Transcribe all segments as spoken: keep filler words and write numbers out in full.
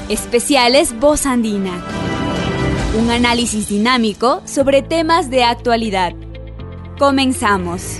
Especiales Voz Andina. Un análisis dinámico sobre temas de actualidad. Comenzamos.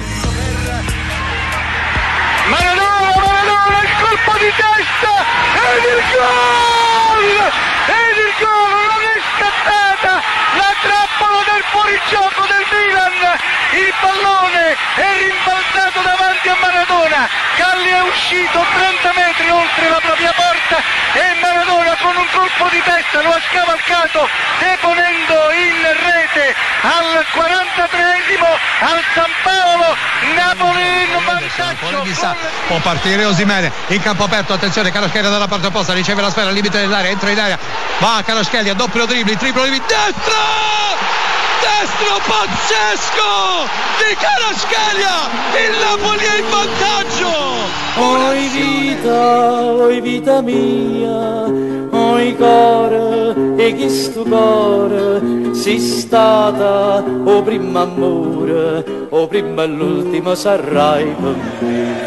Maradona, Maradona, il colpo di testa ed il gol! Ed il gol, non è scattata la trappola del fuorigioco del Milan. Il pallone è rimbalzato davanti a Maradona. Galli è uscito trenta metri oltre la propria porta e Maradona con un colpo di testa lo ha scavalcato, deponendo in rete al quarantatreesimo al San Paolo. Napoli in vantaggio. Può partire Osimhen in campo aperto, attenzione, Kvaratskhelia dalla parte opposta, riceve la sfera al limite dell'area, entra in area, va Kvaratskhelia, doppio dribbling, triplo dribbling, destro! Destro pazzesco di Kvaratskhelia, il Napoli è in vantaggio. Oi vita, oi vita mia, oi cuore, e chi sto cuore, sei stata o primo amore, o prima e l'ultimo sarai per me.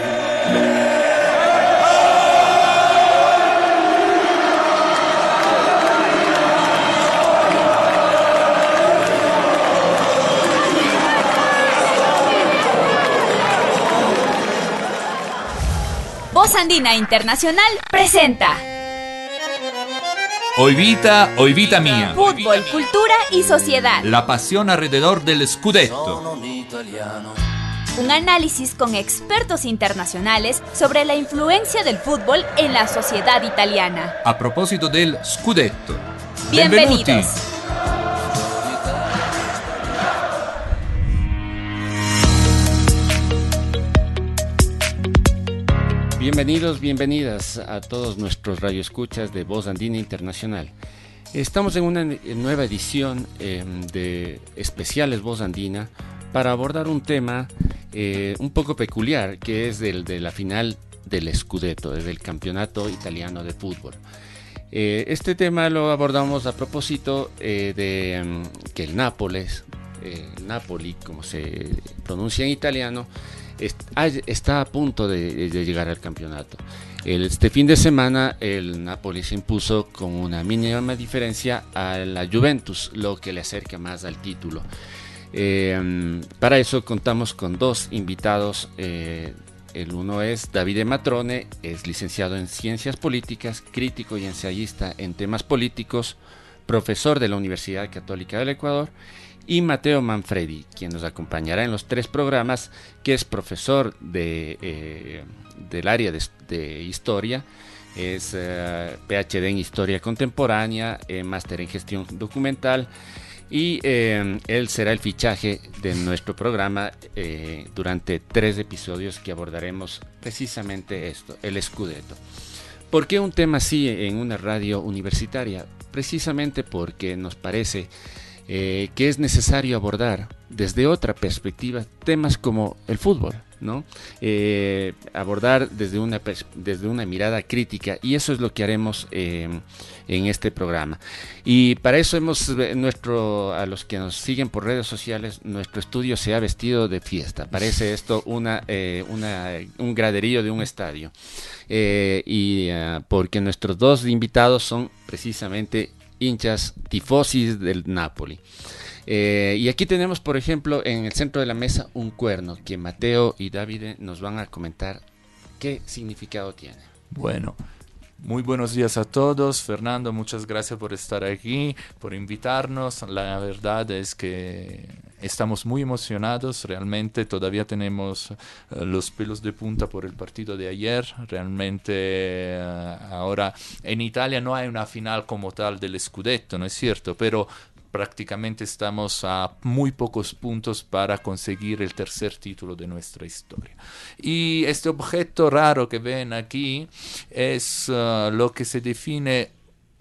Voz Andina Internacional presenta Hoy Vita, Hoy Vita Mía. Fútbol, cultura y sociedad. La pasión alrededor del Scudetto. Un análisis con expertos internacionales sobre la influencia del fútbol en la sociedad italiana. A propósito del Scudetto. Bienvenidos. Benvenuti. Bienvenidos, bienvenidas a todos nuestros radioescuchas de Voz Andina Internacional. Estamos en una nueva edición eh, de especiales Voz Andina para abordar un tema eh, un poco peculiar, que es el de la final del Scudetto, del campeonato italiano de fútbol. Eh, este tema lo abordamos a propósito eh, de um, que el Nápoles, eh, el Napoli, como se pronuncia en italiano, está a punto de, de llegar al campeonato. Este fin de semana el Napoli se impuso con una mínima diferencia a la Juventus, lo que le acerca más al título. Eh, para eso contamos con dos invitados. Eh, el uno es Davide Matrone, es licenciado en Ciencias Políticas, crítico y ensayista en temas políticos, profesor de la Universidad Católica del Ecuador, y Matteo Manfredi, quien nos acompañará en los tres programas, que es profesor de, eh, del área de, de Historia, es eh, P H D en Historia Contemporánea, eh, máster en Gestión Documental, y eh, él será el fichaje de nuestro programa eh, durante tres episodios que abordaremos precisamente esto, el Scudetto. ¿Por qué un tema así en una radio universitaria? Precisamente porque nos parece Eh, que es necesario abordar desde otra perspectiva temas como el fútbol, ¿no? Eh, abordar desde una, desde una mirada crítica, y eso es lo que haremos eh, en este programa. Y para eso hemos, nuestro, a los que nos siguen por redes sociales, nuestro estudio se ha vestido de fiesta. Parece esto una, eh, una, un graderío de un estadio. Eh, y uh, porque nuestros dos invitados son precisamente hinchas tifosis del Napoli. Eh, y aquí tenemos, por ejemplo, en el centro de la mesa un cuerno que Matteo y Davide nos van a comentar qué significado tiene. Bueno, muy buenos días a todos. Fernando, muchas gracias por estar aquí, por invitarnos. La verdad es que estamos muy emocionados, realmente todavía tenemos uh, los pelos de punta por el partido de ayer. Realmente uh, ahora en Italia no hay una final como tal del Scudetto, ¿no es cierto? Pero prácticamente estamos a muy pocos puntos para conseguir el tercer título de nuestra historia. Y este objeto raro que ven aquí es uh, lo que se define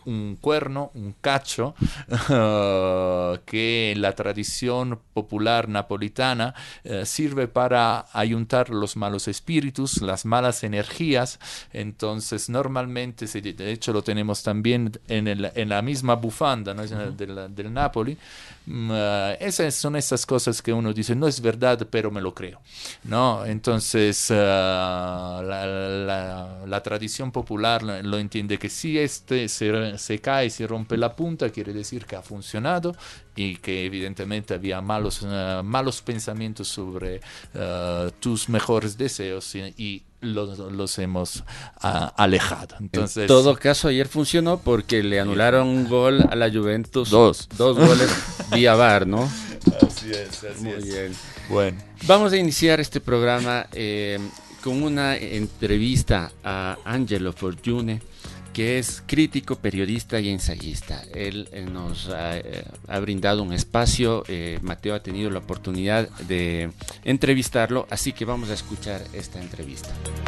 un cuerno, un cacho, uh, que en la tradición popular napolitana uh, sirve para ayuntar los malos espíritus, las malas energías. Entonces normalmente, de hecho lo tenemos también en, el, en la misma bufanda, ¿no? Uh-huh. del, del Napoli. Uh, esas son esas cosas que uno dice, no es verdad, pero me lo creo, ¿no? Entonces uh, la, la, la tradición popular lo entiende que si este se, se cae, se rompe la punta, quiere decir que ha funcionado y que evidentemente había malos, uh, malos pensamientos sobre uh, tus mejores deseos y, y los, los hemos uh, alejado. Entonces, en todo caso, ayer funcionó porque le anularon un gol a la Juventus. Dos. Dos goles vía V A R, ¿no? Así es, así Muy es. bien. Bueno. Vamos a iniciar este programa eh, con una entrevista a Angelo Forgione, que es crítico, periodista y ensayista. Él eh, nos ha, eh, ha brindado un espacio, eh, Mateo ha tenido la oportunidad de entrevistarlo, así que vamos a escuchar esta entrevista.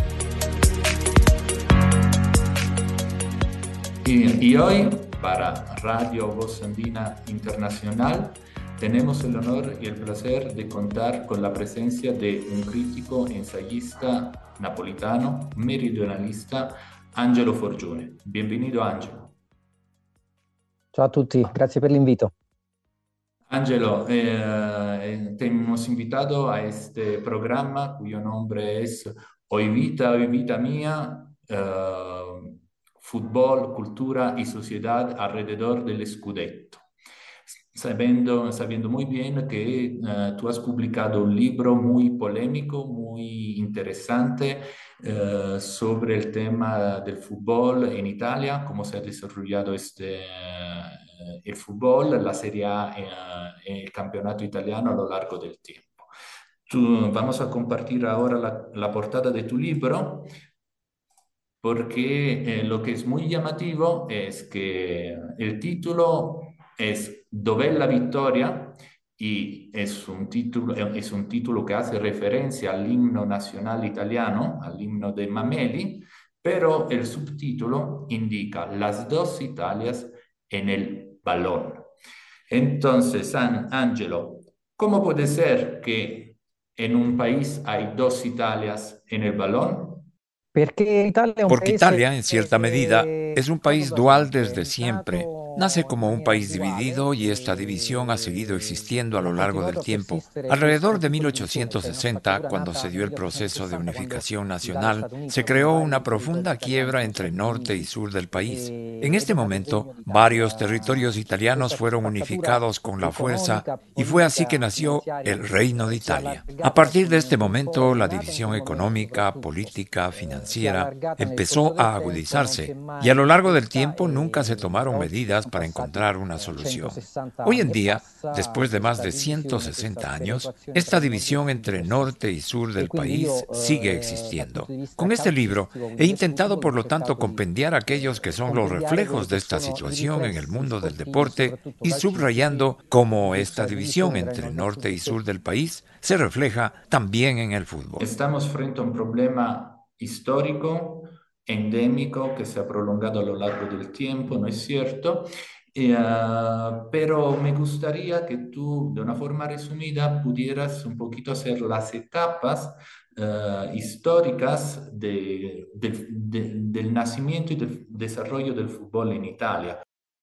Y, y hoy, para Radio Voz Andina Internacional, tenemos el honor y el placer de contar con la presencia de un crítico, ensayista napolitano, meridionalista, Angelo Forgione. Bienvenido, Angelo. Ciao a tutti, grazie per l'invito. Angelo, eh, te hemos invitado a este programa cuyo nombre es Hoy Vita, Hoy Vita Mía, eh, Fútbol, Cultura y Sociedad alrededor del Scudetto. Sabiendo, sabiendo muy bien que uh, tú has publicado un libro muy polémico, muy interesante uh, sobre el tema del fútbol en Italia, cómo se ha desarrollado este, uh, el fútbol, la Serie A uh, en el campeonato italiano a lo largo del tiempo. Tú, vamos a compartir ahora la, la portada de tu libro, porque eh, lo que es muy llamativo es que el título es Dov'è la vittoria? Y es un, título, es un título que hace referencia al himno nacional italiano, al himno de Mameli, pero el subtítulo indica Las dos Italias en el balón. Entonces, An- Angelo, ¿cómo puede ser que en un país hay dos Italias en el balón? Porque Italia, en cierta medida, es un país dual desde siempre. Nace como un país dividido y esta división ha seguido existiendo a lo largo del tiempo. Alrededor de mil ochocientos sesenta, cuando se dio el proceso de unificación nacional, se creó una profunda quiebra entre norte y sur del país. En este momento, varios territorios italianos fueron unificados con la fuerza y fue así que nació el Reino de Italia. A partir de este momento, la división económica, política, financiera empezó a agudizarse y a lo largo del tiempo nunca se tomaron medidas para encontrar una solución. Hoy en día, después de más de ciento sesenta años, esta división entre norte y sur del país sigue existiendo. Con este libro he intentado, por lo tanto, compendiar aquellos que son los reflejos de esta situación en el mundo del deporte y subrayando cómo esta división entre norte y sur del país se refleja también en el fútbol. Estamos frente a un problema histórico, endémico, que se ha prolongado a lo largo del tiempo, ¿no es cierto? Eh, uh, pero me gustaría que tú, de una forma resumida, pudieras un poquito hacer las etapas uh, históricas de, de, de, del nacimiento y del desarrollo del fútbol en Italia.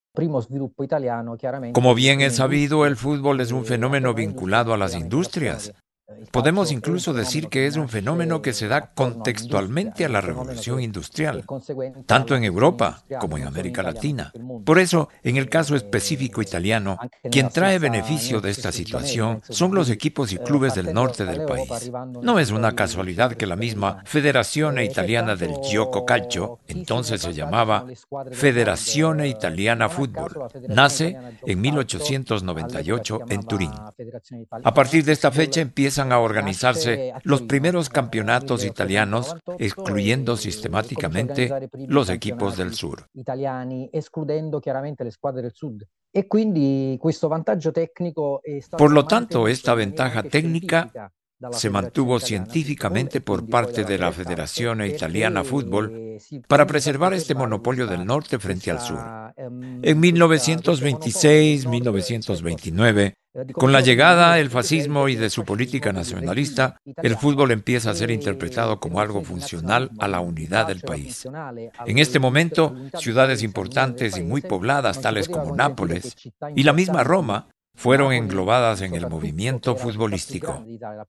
Como bien es sabido, el fútbol es un fenómeno vinculado a las industrias. Podemos incluso decir que es un fenómeno que se da contextualmente a la revolución industrial, tanto en Europa como en América Latina. Por eso, en el caso específico italiano, quien trae beneficio de esta situación son los equipos y clubes del norte del país. No es una casualidad que la misma Federazione Italiana del Gioco Calcio, entonces se llamaba Federazione Italiana Football, nace en mil ochocientos noventa y ocho en Turín. A partir de esta fecha empieza a organizarse los primeros campeonatos italianos, excluyendo sistemáticamente los equipos del sur. Por lo tanto, esta ventaja técnica se mantuvo científicamente por parte de la Federación Italiana Fútbol para preservar este monopolio del norte frente al sur. En mil novecientos veintiséis, mil novecientos veintinueve, con la llegada del fascismo y de su política nacionalista, el fútbol empieza a ser interpretado como algo funcional a la unidad del país. En este momento, ciudades importantes y muy pobladas, tales como Nápoles y la misma Roma, fueron englobadas en el movimiento futbolístico.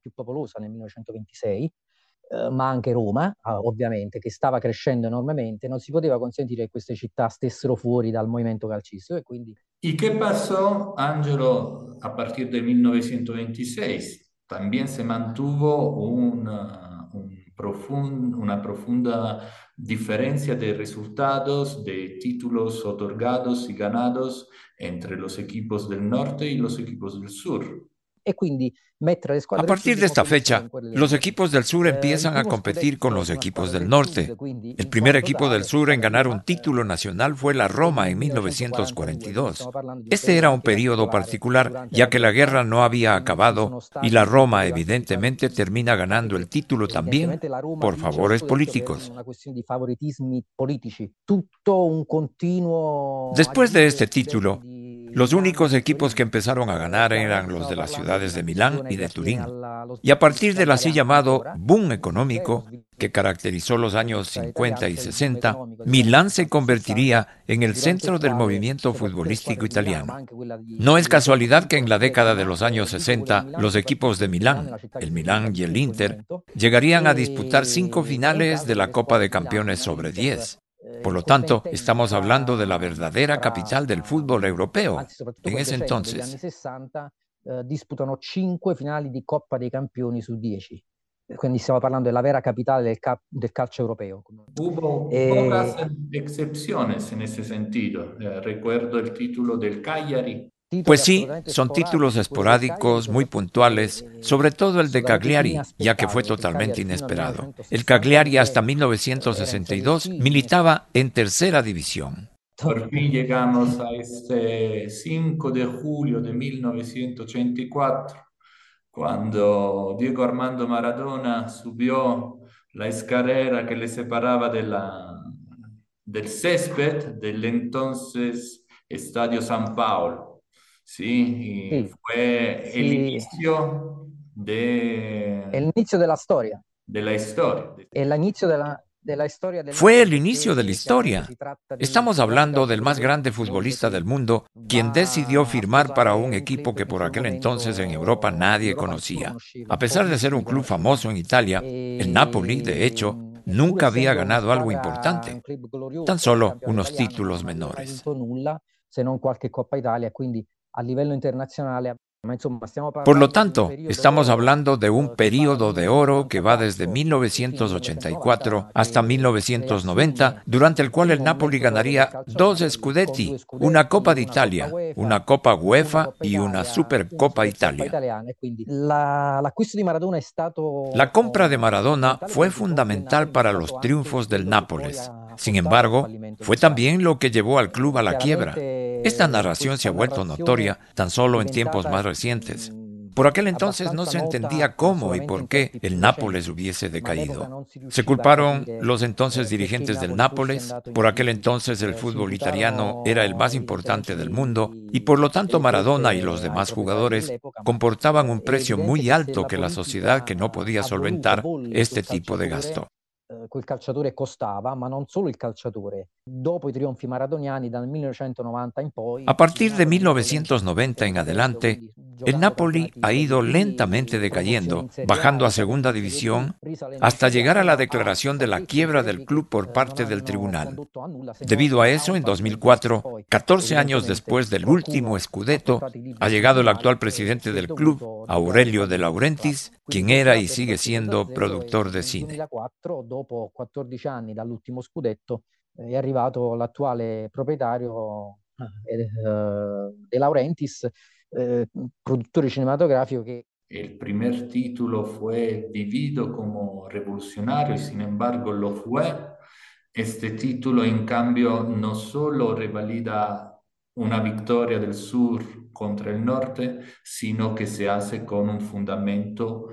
Uh, ma anche Roma, uh, ovviamente, che stava crescendo enormemente, non si poteva consentire che queste città stessero fuori dal movimento calcistico e quindi... ¿Y qué pasó, Angelo, a partir de mil novecientos veintiséis? También se mantuvo una, un profund, una profunda diferencia de resultados, de títulos otorgados y ganados entre los equipos del norte y los equipos del sur. A partir de esta fecha, los equipos del sur empiezan a competir con los equipos del norte. El primer equipo del sur en ganar un título nacional fue la Roma en mil novecientos cuarenta y dos. Este era un periodo particular, ya que la guerra no había acabado y la Roma evidentemente termina ganando el título también por favores políticos. Después de este título, los únicos equipos que empezaron a ganar eran los de las ciudades de Milán y de Turín. Y a partir del así llamado boom económico que caracterizó los años cincuenta y sesenta, Milán se convertiría en el centro del movimiento futbolístico italiano. No es casualidad que en la década de los años sesenta, los equipos de Milán, el Milán y el Inter, llegarían a disputar cinco finales de la Copa de Campeones sobre diez. Por lo tanto, estamos hablando de la verdadera capital del fútbol europeo en ese entonces. Disputano cinque finali di Coppa dei Campioni su dieci. Quindi stiamo parlando della vera capitale del, cap- del calcio europeo. Hubo eh... pocas excepciones en ese sentido. Eh, recuerdo el título del Cagliari. Pues sí, son títulos esporádicos, muy puntuales, sobre todo el de Cagliari, ya que fue totalmente inesperado. El Cagliari hasta mil novecientos sesenta y dos militaba en tercera división. Por fin llegamos a este cinco de julio de mil novecientos ochenta y cuatro, cuando Diego Armando Maradona subió la escalera que le separaba de la, del césped del entonces Estadio San Paolo. Sí, y sí, fue el sí. inicio de... El inicio de la historia. De la historia. El inicio de la... Fue el inicio de la historia. Estamos hablando del más grande futbolista del mundo, quien decidió firmar para un equipo que por aquel entonces en Europa nadie conocía. A pesar de ser un club famoso en Italia, el Napoli, de hecho, nunca había ganado algo importante, tan solo unos títulos menores. Por lo tanto, estamos hablando de un período de oro que va desde mil novecientos ochenta y cuatro hasta mil novecientos noventa, durante el cual el Napoli ganaría dos Scudetti, una Copa de Italia, una Copa UEFA y una Supercopa Italia. La compra de Maradona fue fundamental para los triunfos del Nápoles. Sin embargo, fue también lo que llevó al club a la quiebra. Esta narración se ha vuelto notoria tan solo en tiempos más recientes. Por aquel entonces no se entendía cómo y por qué el Nápoles hubiese decaído. Se culparon los entonces dirigentes del Nápoles. Por aquel entonces el fútbol italiano era el más importante del mundo y por lo tanto Maradona y los demás jugadores comportaban un precio muy alto que la sociedad que no podía solventar este tipo de gasto. Quel calciatore costava, ma non solo il calciatore. Dopo i trionfi maradoniani dal millenovecentonovanta in poi. A partir de mil novecientos noventa en adelante, el Napoli ha ido lentamente decayendo, bajando a segunda división, hasta llegar a la declaración de la quiebra del club por parte del tribunal. Debido a eso, en dos mil cuatro, catorce años después del último Scudetto, ha llegado el actual presidente del club, Aurelio De Laurentiis, quien era y sigue siendo productor de cine. Dopo quattordici anni dall'ultimo scudetto è arrivato l'attuale proprietario eh, De Laurentiis, eh, produttore cinematografico che El primer título fue vivido como revolucionario y sin embargo lo fue. Este título en cambio no solo revalida una victoria del sur contra el norte, sino que se hace con un fundamento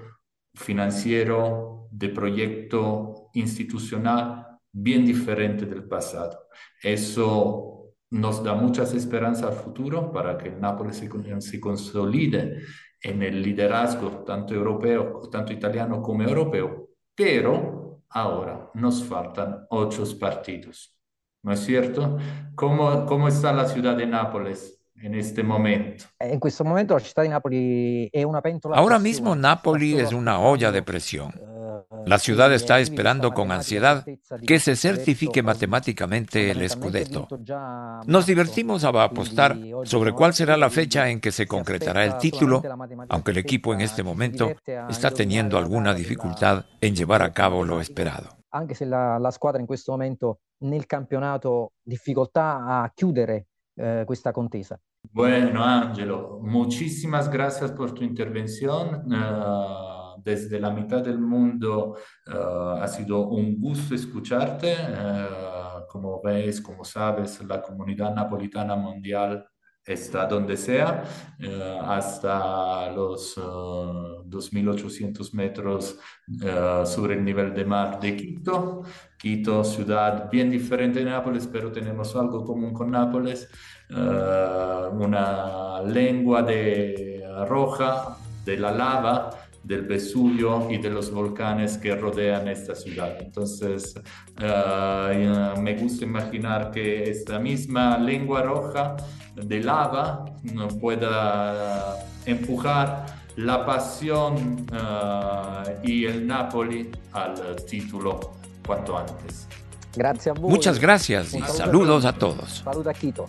financiero, de proyecto institucional bien diferente del pasado. Eso nos da muchas esperanzas al futuro para que el Nápoles se, se consolide en el liderazgo tanto europeo, tanto italiano como europeo, pero ahora nos faltan ocho partidos. ¿No es cierto? ¿Cómo, cómo está la ciudad de Nápoles en este momento? En questo momento la città di Napoli è una pentola a Ahora pressione, mismo sta Nápoli solo es una olla de aspettando, presión. eh, La ciudad che gli está arrivi questa esperando con matematica ansiedad certezza di que questo se scudetto, certifique eh, matemáticamente el fondamentalmente Scudetto. vinto già a Nos marzo, divertimos a apostar quindi oggi sobre siamo cuál al será la quinto, fecha quindi en que se si concretará el aspetta título, solamente la matematica aunque el equipo en este certezza, ci si momento diverte a está teniendo indovinare la alguna data della, dificultad en llevar a della cabo lo matematica, esperado. anche se la, la squadra in questo momento nel campionato difficoltà a chiudere eh, questa contesa. Bueno, Ángelo, muchísimas gracias por tu intervención. Uh, desde la mitad del mundo uh, ha sido un gusto escucharte. Uh, como ves, como sabes, la comunidad napolitana mundial está donde sea, uh, hasta los uh, dos mil ochocientos metros uh, sobre el nivel de mar de Quito. Quito, ciudad bien diferente de Nápoles, pero tenemos algo común con Nápoles. Uh, una lengua de roja de la lava del Vesubio y de los volcanes que rodean esta ciudad. Entonces, uh, me gusta imaginar que esta misma lengua roja de lava pueda empujar la pasión uh, y el Napoli al título cuanto antes. Grazie a voi. Muchas gracias y saludos a todos. Saludos a Quito.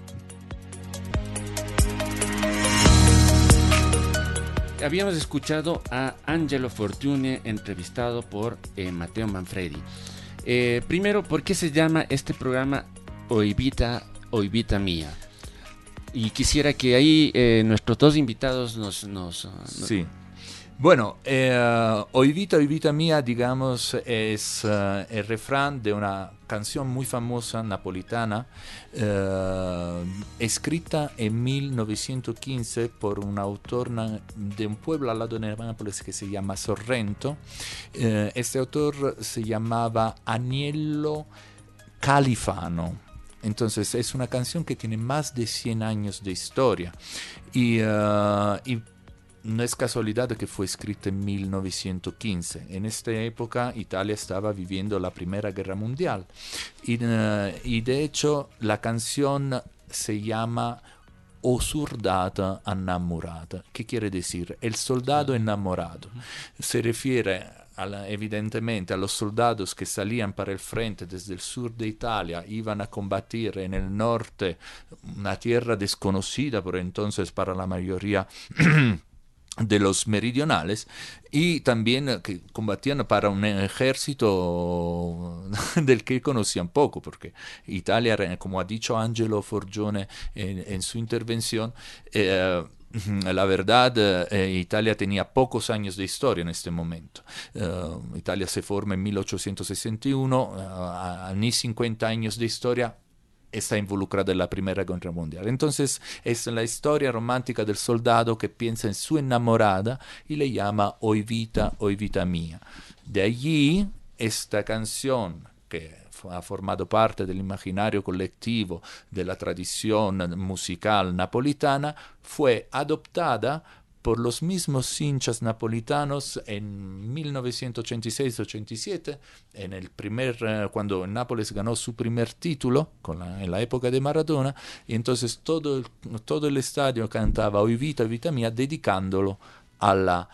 Habíamos escuchado a Angelo Fortune entrevistado por eh, Matteo Manfredi. Eh, primero, ¿por qué se llama este programa Hoy Vita, Hoy Vita Mía? Y quisiera que ahí eh, nuestros dos invitados nos... nos, nos... Sí. Bueno, eh, Hoy Vita, Hoy Vita Mía, digamos, es uh, el refrán de una canción muy famosa napolitana, uh, escrita en mil novecientos quince por un autor na- de un pueblo al lado de Nápoles que se llama Sorrento. Uh, este autor se llamaba Agnello Califano. Entonces es una canción que tiene más de cien años de historia y, uh, y no es casualidad que fue escrita en mil novecientos quince. En esta época Italia estaba viviendo la Primera Guerra Mundial y, uh, y de hecho la canción se llama O soldado innamorato. ¿Qué quiere decir? El soldado enamorado. Se refiere a la, evidentemente a los soldados que salían para el frente desde el sur de Italia, iban a combatir en el norte, una tierra desconocida por entonces para la mayoría de los meridionales, y también que combatían para un ejército del que conocían poco, porque Italia, como ha dicho Angelo Forgione en, en su intervención, eh, la verdad, eh, Italia tenía pocos años de historia en este momento. Uh, Italia se forma en mil ochocientos sesenta y uno, uh, ni cincuenta años de historia está involucrada en la Primera Guerra Mundial. Entonces es la historia romántica del soldado que piensa en su enamorada y le llama Hoy Vita, Hoy Vita Mía. De allí esta canción que ha formado parte del imaginario colectivo de la tradición musical napolitana fue adoptada por los mismos hinchas napolitanos en mil novecientos ochenta y seis ochenta y siete, en el primer, eh, cuando Nápoles ganó su primer título con la, en la época de Maradona, y entonces todo el, todo el estadio cantaba Hoy Vita, Vita Mía, dedicándolo alla,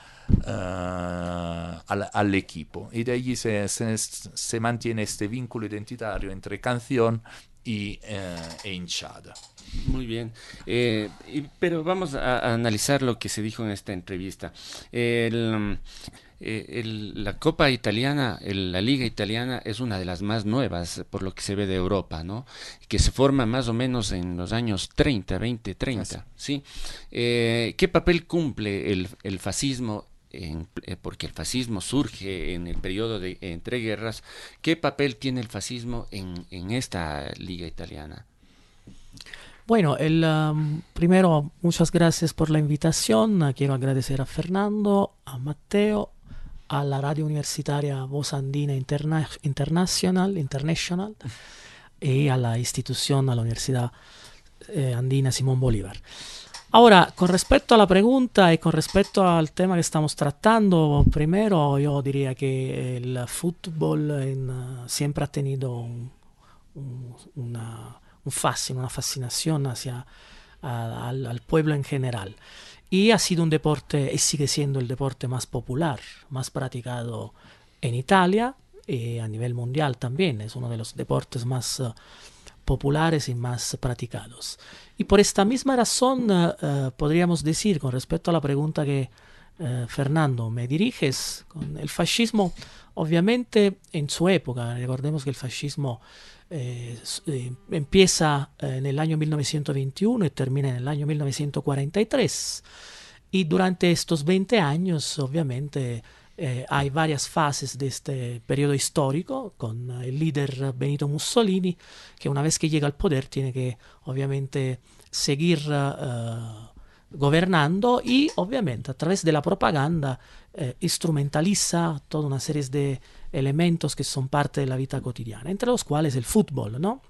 uh, al, al equipo. Y de allí se, se, se mantiene este vínculo identitario entre canción y eh, e hinchada. Muy bien, eh, y, pero vamos a, a analizar lo que se dijo en esta entrevista. El, eh, el, la Copa Italiana, el, la Liga Italiana es una de las más nuevas por lo que se ve de Europa, ¿no? Que se forma más o menos en los años treinta, veinte, treinta, ¿sí? Eh, ¿Qué papel cumple el, el fascismo? En, eh, porque el fascismo surge en el periodo de entreguerras. ¿Qué papel tiene el fascismo en, en esta Liga Italiana? Bueno, el, um, primero, muchas gracias por la invitación. Quiero agradecer a Fernando, a Matteo, a la radio universitaria Voz Andina Interna International, International y a la institución, a la Universidad eh, Andina Simón Bolívar. Ahora, con respecto a la pregunta y con respecto al tema que estamos tratando, primero yo diría que el fútbol en, uh, siempre ha tenido un, un, una, un fascino, una fascinación hacia a, al, al pueblo en general. Y ha sido un deporte, y sigue siendo el deporte más popular, más practicado en Italia y a nivel mundial también. Es uno de los deportes más uh, populares y más practicados. Y por esta misma razón uh, uh, podríamos decir, con respecto a la pregunta que uh, Fernando me diriges, con el fascismo, obviamente en su época, recordemos que el fascismo eh, eh, empieza en el año mil novecientos veintiuno y termina en el año mil novecientos cuarenta y tres. Y durante estos veinte años, obviamente, Eh, hay varias fases de este periodo histórico con uh, el líder Benito Mussolini, que una vez que llega al poder tiene que obviamente seguir uh, gobernando y obviamente a través de la propaganda uh, instrumentaliza toda una serie de elementos que son parte de la vida cotidiana, entre los cuales el fútbol, ¿no?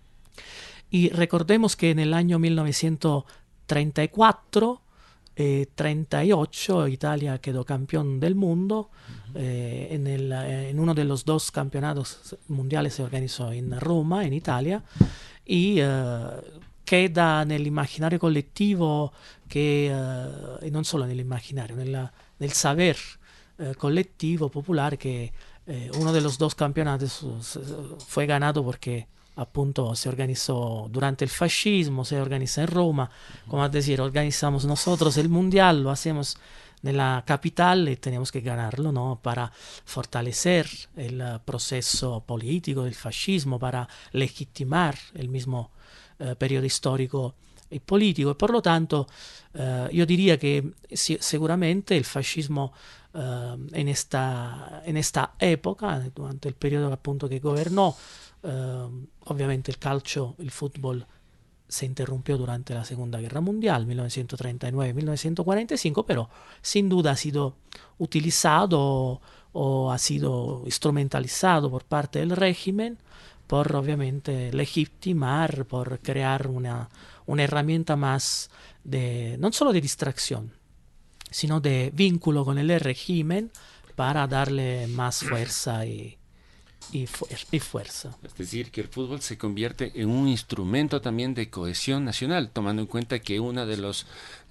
Y recordemos que en el año mil novecientos treinta y cuatro Eh, treinta y ocho Italia quedó campeón del mundo. Uh-huh. eh, en, el, eh, en uno de los dos campeonatos mundiales se organizó en Roma, en Italia, y eh, queda nell'immaginario collettivo che, eh, e non solo nell'immaginario, nella, nel saber eh, colectivo popular que eh, uno de los dos campeonatos fue ganado porque appunto se organizó durante el fascismo, se organiza en Roma, como es decir, organizamos nosotros el mundial, lo hacemos en la capital y tenemos que ganarlo, ¿no? Para fortalecer el uh, proceso político del fascismo, para legitimar el mismo uh, periodo histórico y político. Y por lo tanto, uh, yo diría que si, seguramente el fascismo uh, en, esta, en esta época, durante el periodo appunto que gobernó, Uh, obviamente el calcio, el fútbol se interrumpió durante la Segunda Guerra Mundial, mil novecientos treinta y nueve a mil novecientos cuarenta y cinco, pero sin duda ha sido utilizado o ha sido instrumentalizado por parte del régimen por obviamente legitimar, por crear una, una herramienta más de, no solo de distracción, sino de vínculo con el régimen para darle más fuerza y Y, fu y fuerza. Es decir, que el fútbol se convierte en un instrumento también de cohesión nacional, tomando en cuenta que una de las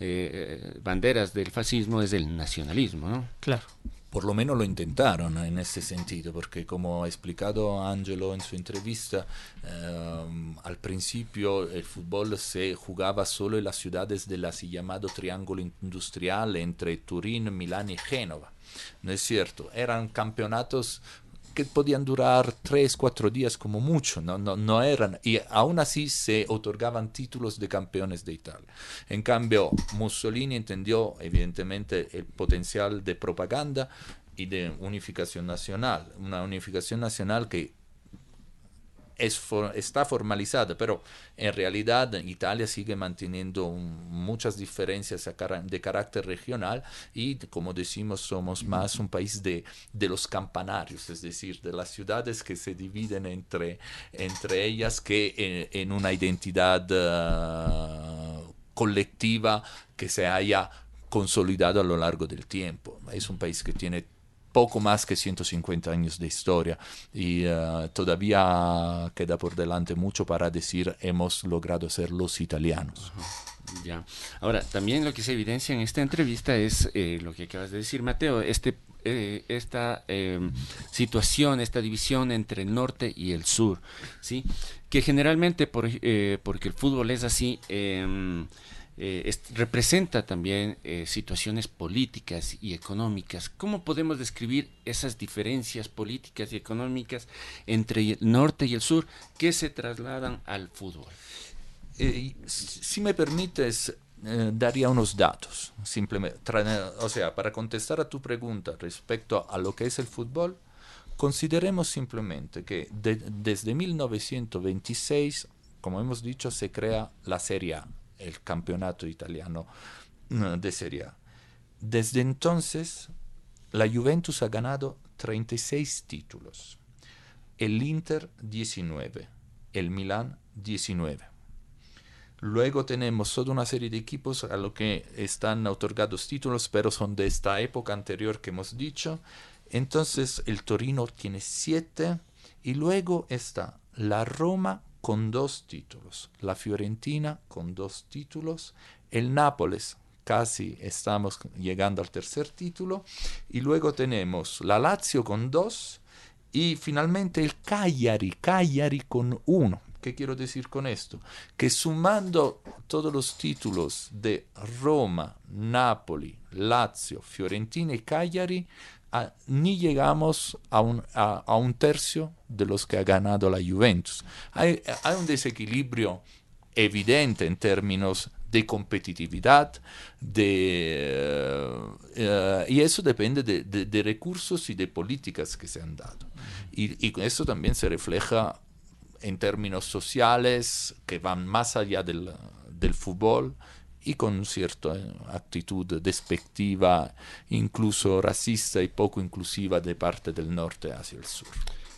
eh, banderas del fascismo es el nacionalismo, ¿no? Claro. Por lo menos lo intentaron en ese sentido, porque como ha explicado Angelo en su entrevista, eh, al principio el fútbol se jugaba solo en las ciudades del así llamado triángulo industrial entre Turín, Milán y Génova. No es cierto, eran campeonatos que podían durar tres, cuatro días como mucho, no, no, no eran, y aún así se otorgaban títulos de campeones de Italia. En cambio, Mussolini entendió evidentemente el potencial de propaganda y de unificación nacional, una unificación nacional que Es for, está formalizada, pero en realidad Italia sigue manteniendo un, muchas diferencias de carácter regional y, como decimos, somos más un país de, de los campanarios, es decir, de las ciudades que se dividen entre, entre ellas que en, en una identidad uh, colectiva que se haya consolidado a lo largo del tiempo. Es un país que tiene poco más que ciento cincuenta años de historia y uh, todavía queda por delante mucho para decir hemos logrado ser los italianos. Uh-huh. Ya. Ahora, también lo que se evidencia en esta entrevista es eh, lo que acabas de decir, Mateo, este, eh, esta eh, situación, esta división entre el norte y el sur, ¿sí? Que generalmente, por, eh, porque el fútbol es así, eh, Eh, es, representa también eh, situaciones políticas y económicas. ¿Cómo podemos describir esas diferencias políticas y económicas entre el norte y el sur que se trasladan al fútbol? Eh, si me permites, eh, daría unos datos, simplemente, o sea, para contestar a tu pregunta respecto a lo que es el fútbol, consideremos simplemente que de, desde mil novecientos veintiséis, como hemos dicho, se crea la Serie A, el campeonato italiano de Serie A. Desde entonces la Juventus ha ganado treinta y seis títulos, el Inter diecinueve, el Milan diecinueve. Luego tenemos toda una serie de equipos a los que están otorgados títulos, pero son de esta época anterior que hemos dicho. Entonces el Torino tiene siete y luego está la Roma con dos títulos, la Fiorentina con dos títulos, el Nápoles, casi estamos llegando al tercer título, y luego tenemos la Lazio con dos y finalmente el Cagliari, Cagliari con uno. ¿Qué quiero decir con esto? Que sumando todos los títulos de Roma, Napoli, Lazio, Fiorentina y Cagliari, a, ni llegamos a un, a, a un tercio de los que ha ganado la Juventus. Hay, hay un desequilibrio evidente en términos de competitividad, de, uh, uh, y eso depende de, de, de recursos y de políticas que se han dado. Y, y eso también se refleja en términos sociales que van más allá del, del fútbol y con cierta actitud despectiva, incluso racista y poco inclusiva de parte del norte hacia el sur.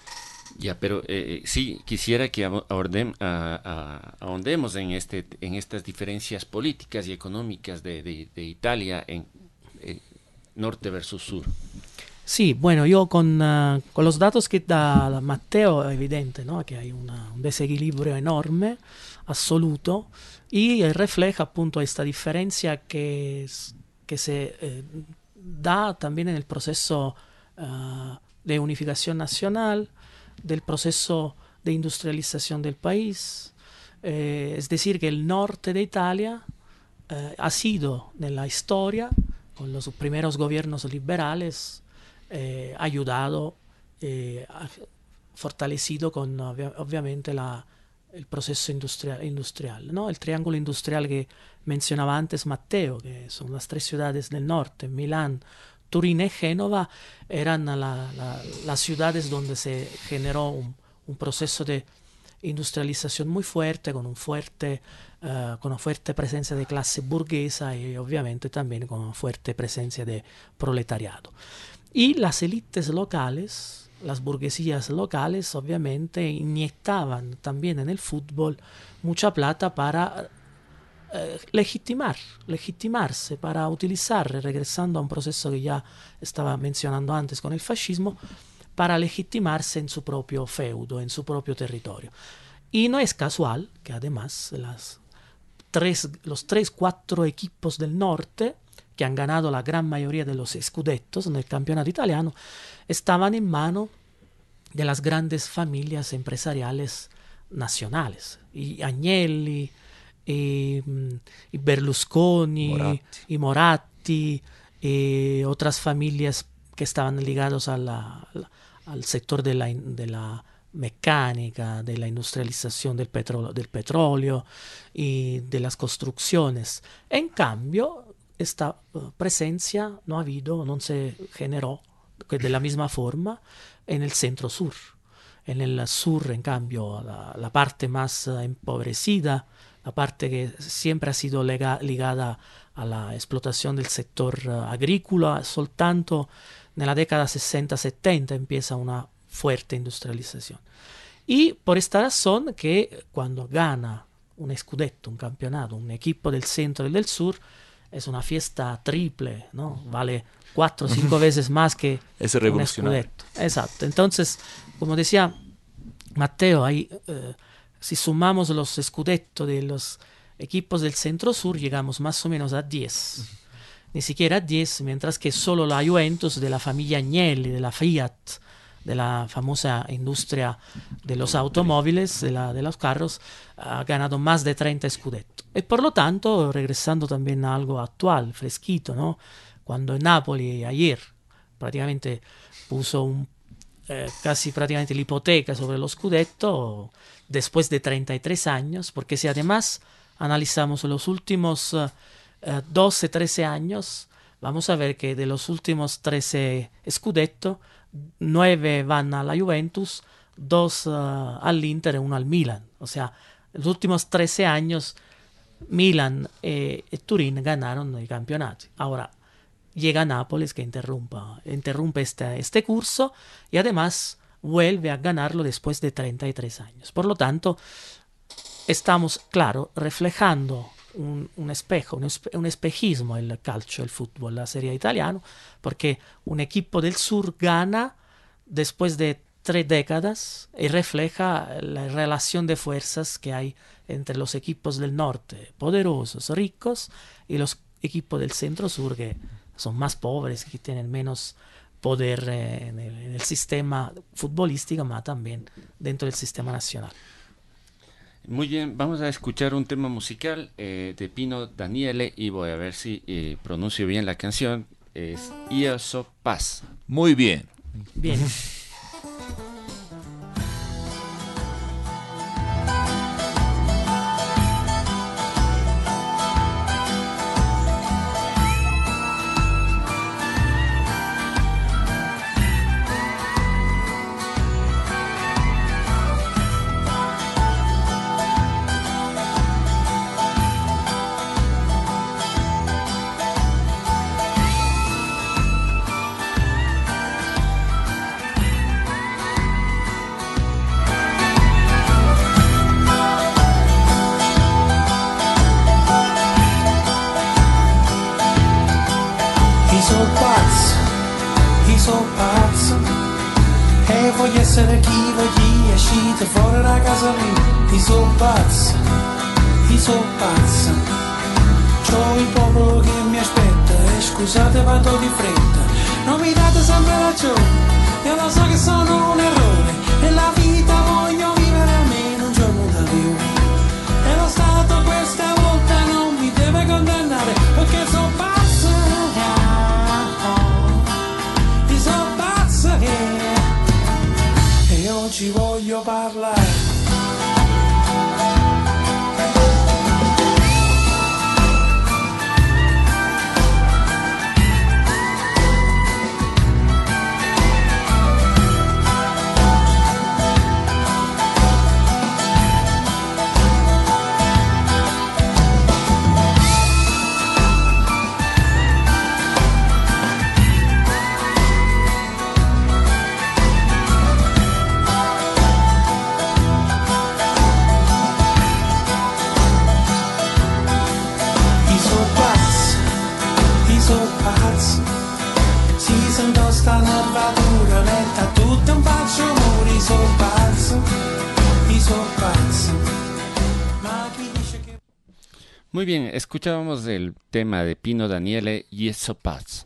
Ya, pero eh, sí, quisiera que ahondem, a, a, ahondemos en, este, en estas diferencias políticas y económicas de, de, de Italia en eh, norte versus sur. Sí, bueno, yo con, uh, con los datos que da Matteo è evidente, ¿no?, que hay una, un desequilibrio enorme, assoluto, y refleja appunto esta diferencia que, que se eh, da también en el proceso uh, de unificación nacional, del proceso de industrialización del país. Eh, es decir, que el norte de Italia eh, ha sido en la historia, con los primeros gobiernos liberales, Eh, ayudado, eh, fortalecido con ovvia- ovviamente la, el proceso industrial, industrial, ¿no? El triángulo industrial que mencionaba antes Matteo, que son las tres ciudades del norte, Milán, Turín y Génova, eran la, la, las ciudades donde se generó un, un proceso de industrialización muy fuerte, con, un fuerte, uh, con una fuerte presencia de clase burguesa y obviamente también con una fuerte presencia de proletariado. Y las élites locales, las burguesías locales, obviamente inyectaban también en el fútbol mucha plata para eh, legitimar, legitimarse, para utilizar, regresando a un proceso que ya estaba mencionando antes con el fascismo, para legitimarse en su propio feudo, en su propio territorio. Y no es casual que además las tres, los tres, cuatro equipos del norte que han ganado la gran mayoría de los scudettos en el campeonato italiano, estaban en mano de las grandes familias empresariales nacionales, y Agnelli, y, y Berlusconi, Moratti. y Moratti, y otras familias que estaban ligados a la, la, al sector de la, de la mecánica, de la industrialización del petróleo, del petróleo y de las construcciones. En cambio, esta uh, presencia no ha habido, no se generó de la misma forma en el centro-sur. En el sur, en cambio, la, la parte más uh, empobrecida, la parte que siempre ha sido lega, ligada a la explotación del sector uh, agrícola, soltanto nella década sesenta setenta empieza una fuerte industrialización. Y por esta razón que cuando gana un scudetto, un campeonato, un equipo del centro y del sur, es una fiesta triple, ¿no? Vale cuatro o cinco veces más que es un revolucionario. scudetto. Exacto. Entonces, como decía Matteo, ahí, eh, si sumamos los scudetto de los equipos del centro-sur, llegamos más o menos a diez. Ni siquiera a diez, mientras que solo la Juventus de la familia Agnelli, de la Fiat, de la famosa industria de los automóviles, de, la, de los carros, ha ganado más de treinta scudetto. Y por lo tanto, regresando también a algo actual, fresquito, ¿no? Cuando en Napoli ayer prácticamente puso un, eh, casi prácticamente la hipoteca sobre los scudetto, después de treinta y tres años, porque si además analizamos los últimos uh, uh, doce, trece años, vamos a ver que de los últimos trece scudetto, nueve van a la Juventus, dos uh, all'Inter y uno al Milan. O sea, en los últimos trece años, Milan y, y Turín ganaron el campeonato. Ahora, llega a Nápoles que interrumpa, interrumpe este, este curso y además vuelve a ganarlo después de treinta y tres años. Por lo tanto, estamos, claro, reflejando un, un espejo, un, espe, un espejismo el calcio, el fútbol, la Serie A italiano, porque un equipo del sur gana después de tres décadas y refleja la relación de fuerzas que hay entre los equipos del norte, poderosos, ricos, y los equipos del centro-sur, que son más pobres, que tienen menos poder eh, en, el, en el sistema futbolístico, pero también dentro del sistema nacional. Muy bien, vamos a escuchar un tema musical eh, de Pino Daniele y voy a ver si eh, pronuncio bien la canción. Es Io so pazza. Muy bien. Bien. Voglio essere chi voglio, uscite fuori da casa mia. Io sono pazza, io sono pazza. C'ho il popolo che mi aspetta e scusate vado di fretta. Non mi date sempre ragione, io lo so che sono un errore. Nella vita voglio vivere almeno un giorno da più. E lo Stato questa volta non mi deve condannare, perché sono pazza. Io sono pazza che oggi voglio parlare. Muy bien, escuchábamos el tema de Pino Daniele, Io so pazza.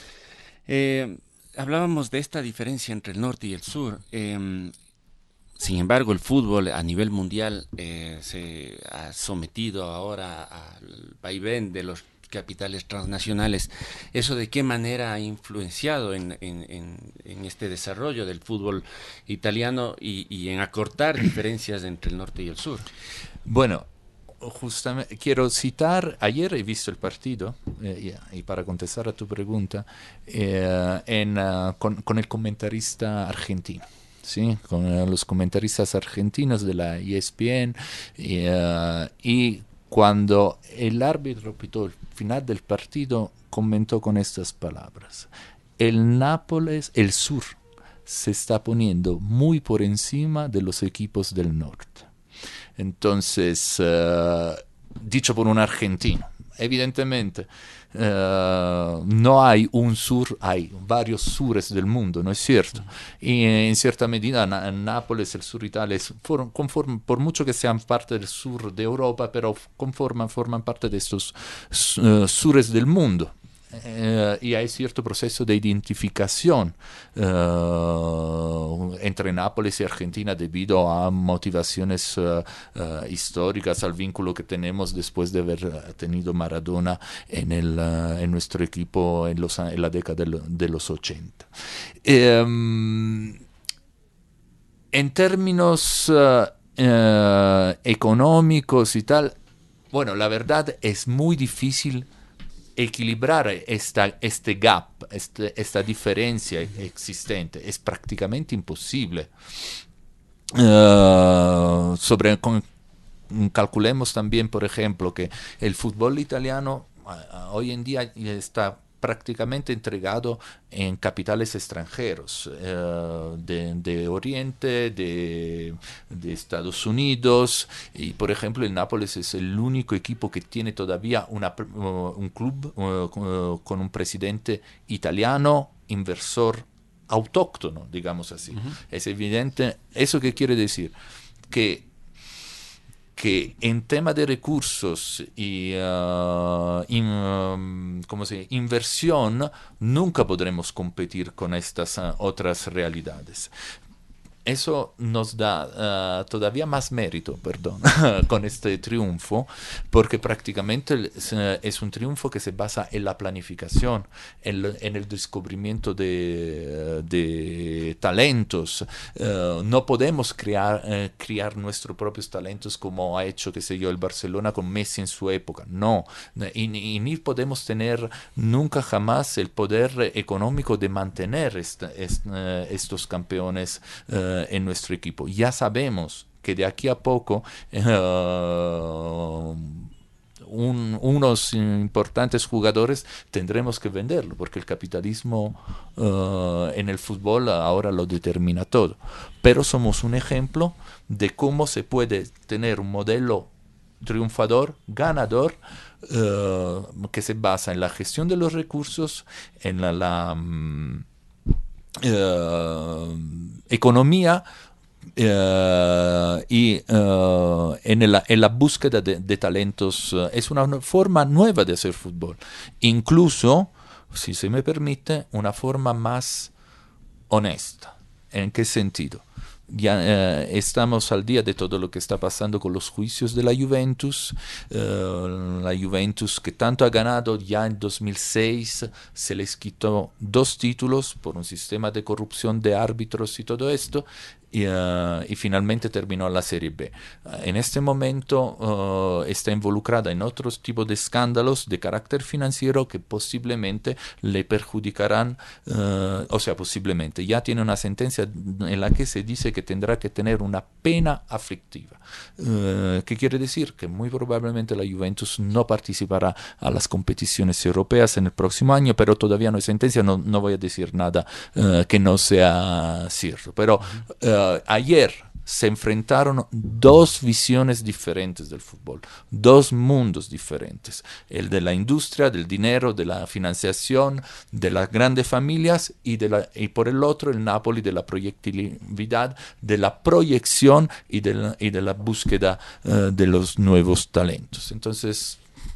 Eh, hablábamos de esta diferencia entre el norte y el sur. Eh, sin embargo, el fútbol a nivel mundial eh, se ha sometido ahora al vaivén de los capitales transnacionales. ¿Eso de qué manera ha influenciado en, en, en, en este desarrollo del fútbol italiano y, y en acortar diferencias entre el norte y el sur? Bueno, justamente quiero citar, ayer he visto el partido, eh, y para contestar a tu pregunta, eh, en, uh, con, con el comentarista argentino. ¿Sí? Con uh, los comentaristas argentinos de la E S P N y, uh, y cuando el árbitro pitó el final del partido comentó con estas palabras: el Nápoles, el sur, se está poniendo muy por encima de los equipos del norte. Entonces, uh, dicho por un argentino, evidentemente uh, no hay un sur, hay varios sures del mundo, ¿no es cierto? Y en cierta medida Na- Nápoles, el sur Italia, es for- conform- por mucho que sean parte del sur de Europa, pero conforman, forman parte de estos uh, sures del mundo. Eh, y hay cierto proceso de identificación uh, entre Nápoles y Argentina debido a motivaciones uh, uh, históricas, al vínculo que tenemos después de haber tenido Maradona en, el, uh, en nuestro equipo en, los, en la década de, de los ochenta. Eh, en términos uh, uh, económicos y tal, bueno, la verdad es muy difícil equilibrar esta, este gap, este, esta diferencia existente. Es prácticamente imposible. Uh, sobre, con, calculemos también, por ejemplo, que el fútbol italiano uh, hoy en día está prácticamente entregado en capitales extranjeros, eh, de, de Oriente, de, de Estados Unidos, y por ejemplo el Nápoles es el único equipo que tiene todavía una, uh, un club uh, con un presidente italiano, inversor autóctono, digamos así. Uh-huh. Es evidente, ¿eso qué quiere decir? Que que en tema de recursos y uh, in, um, ¿cómo se dice? Inversión, nunca podremos competir con estas uh, otras realidades. Eso nos da uh, todavía más mérito, perdón, con este triunfo, porque prácticamente es un triunfo que se basa en la planificación, en, en el descubrimiento de, de talentos. Uh, no podemos crear, uh, criar nuestros propios talentos como ha hecho, qué sé yo, el Barcelona con Messi en su época. No, y, y ni podemos tener nunca jamás el poder económico de mantener esta, est, uh, estos campeones uh, en nuestro equipo. Ya sabemos que de aquí a poco uh, un, unos importantes jugadores tendremos que venderlo, porque el capitalismo uh, en el fútbol ahora lo determina todo. Pero somos un ejemplo de cómo se puede tener un modelo triunfador, ganador, uh, que se basa en la gestión de los recursos, en la, la um, Uh, economía uh, y uh, en, la, en la búsqueda de, de talentos. Uh, es una forma nueva de hacer fútbol, incluso, si se me permite, una forma más honesta. ¿En qué sentido? Ya eh, estamos al día de todo lo que está pasando con los juicios de la Juventus, eh, la Juventus que tanto ha ganado. Ya en dos mil seis se les quitó dos títulos por un sistema de corrupción de árbitros y todo esto, y, uh, y finalmente terminó la Serie B. Uh, en este momento uh, está involucrada en otros tipos de escándalos de carácter financiero que posiblemente le perjudicarán, uh, o sea, posiblemente ya tiene una sentencia en la que se dice que tendrá que tener una pena aflictiva. Uh, ¿Qué quiere decir? Que muy probablemente la Juventus no participará a las competiciones europeas en el próximo año, pero todavía no hay sentencia, no, no voy a decir nada uh, que no sea cierto. Pero uh, Uh, ayer se enfrentaron dos visiones diferentes del fútbol, dos mundos diferentes, el de la industria, del dinero, de la financiación, de las grandes familias, y, de la, y por el otro el Napoli de la proyectividad, de la proyección y de la, y de la búsqueda uh, de los nuevos talentos. Entonces,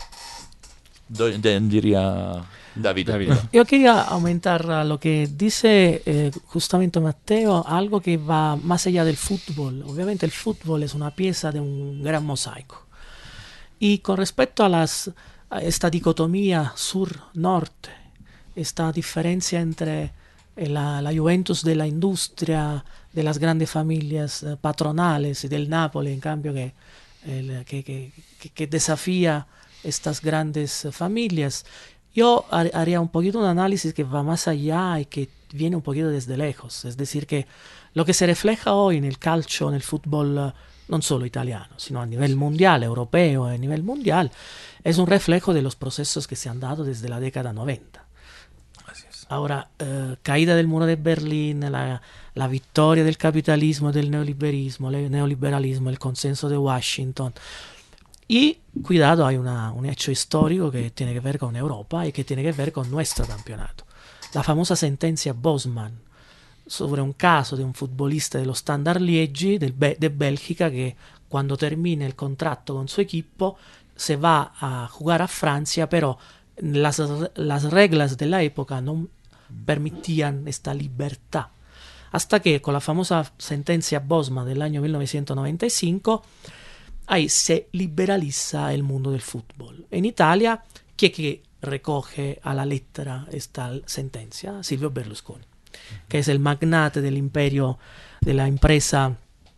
do, de, diría... David. David. Yo quería aumentar a lo que dice eh, justamente Matteo, algo que va más allá del fútbol. Obviamente el fútbol es una pieza de un gran mosaico. Y con respecto a, las, a esta dicotomía sur-norte, esta diferencia entre la, la Juventus de la industria, de las grandes familias eh, patronales, y del Napoli, en cambio, que, el, que, que, que, que desafía estas grandes familias. Yo haría un poquito un análisis que va más allá y que viene un poquito desde lejos. Es decir, que lo que se refleja hoy en el calcio, en el fútbol, no solo italiano, sino a nivel mundial, europeo, a nivel mundial, es un reflejo de los procesos que se han dado desde la década noventa. Así es. Ahora, eh, caída del muro de Berlín, la, la victoria del capitalismo, del neoliberalismo, el neoliberalismo, el consenso de Washington. Y cuidado, hay una, un hecho histórico que tiene que ver con Europa y que tiene que ver con nuestro campeonato. La famosa sentencia Bosman sobre un caso de un futbolista de los Standard Liegi del Be- de Bélgica que cuando termina el contrato con su equipo se va a jugar a Francia, pero las, las reglas de la época no permitían esta libertad. Hasta que con la famosa sentencia Bosman del año mil novecientos noventa y cinco ahí se liberaliza el mundo del fútbol. En Italia, ¿quién que recoge a la letra esta sentencia? Silvio Berlusconi, uh-huh. que es el magnate del imperio de la empresa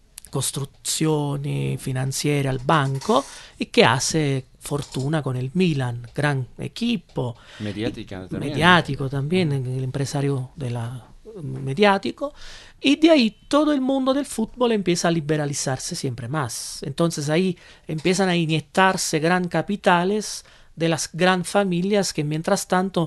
costruzioni financiera al banco y que hace fortuna con el Milan, gran equipo. Mediática también. Mediático también, uh-huh. el empresario de la mediático, y de ahí todo el mundo del fútbol empieza a liberalizarse siempre más. Entonces ahí empiezan a inyectarse gran capitales de las gran familias que mientras tanto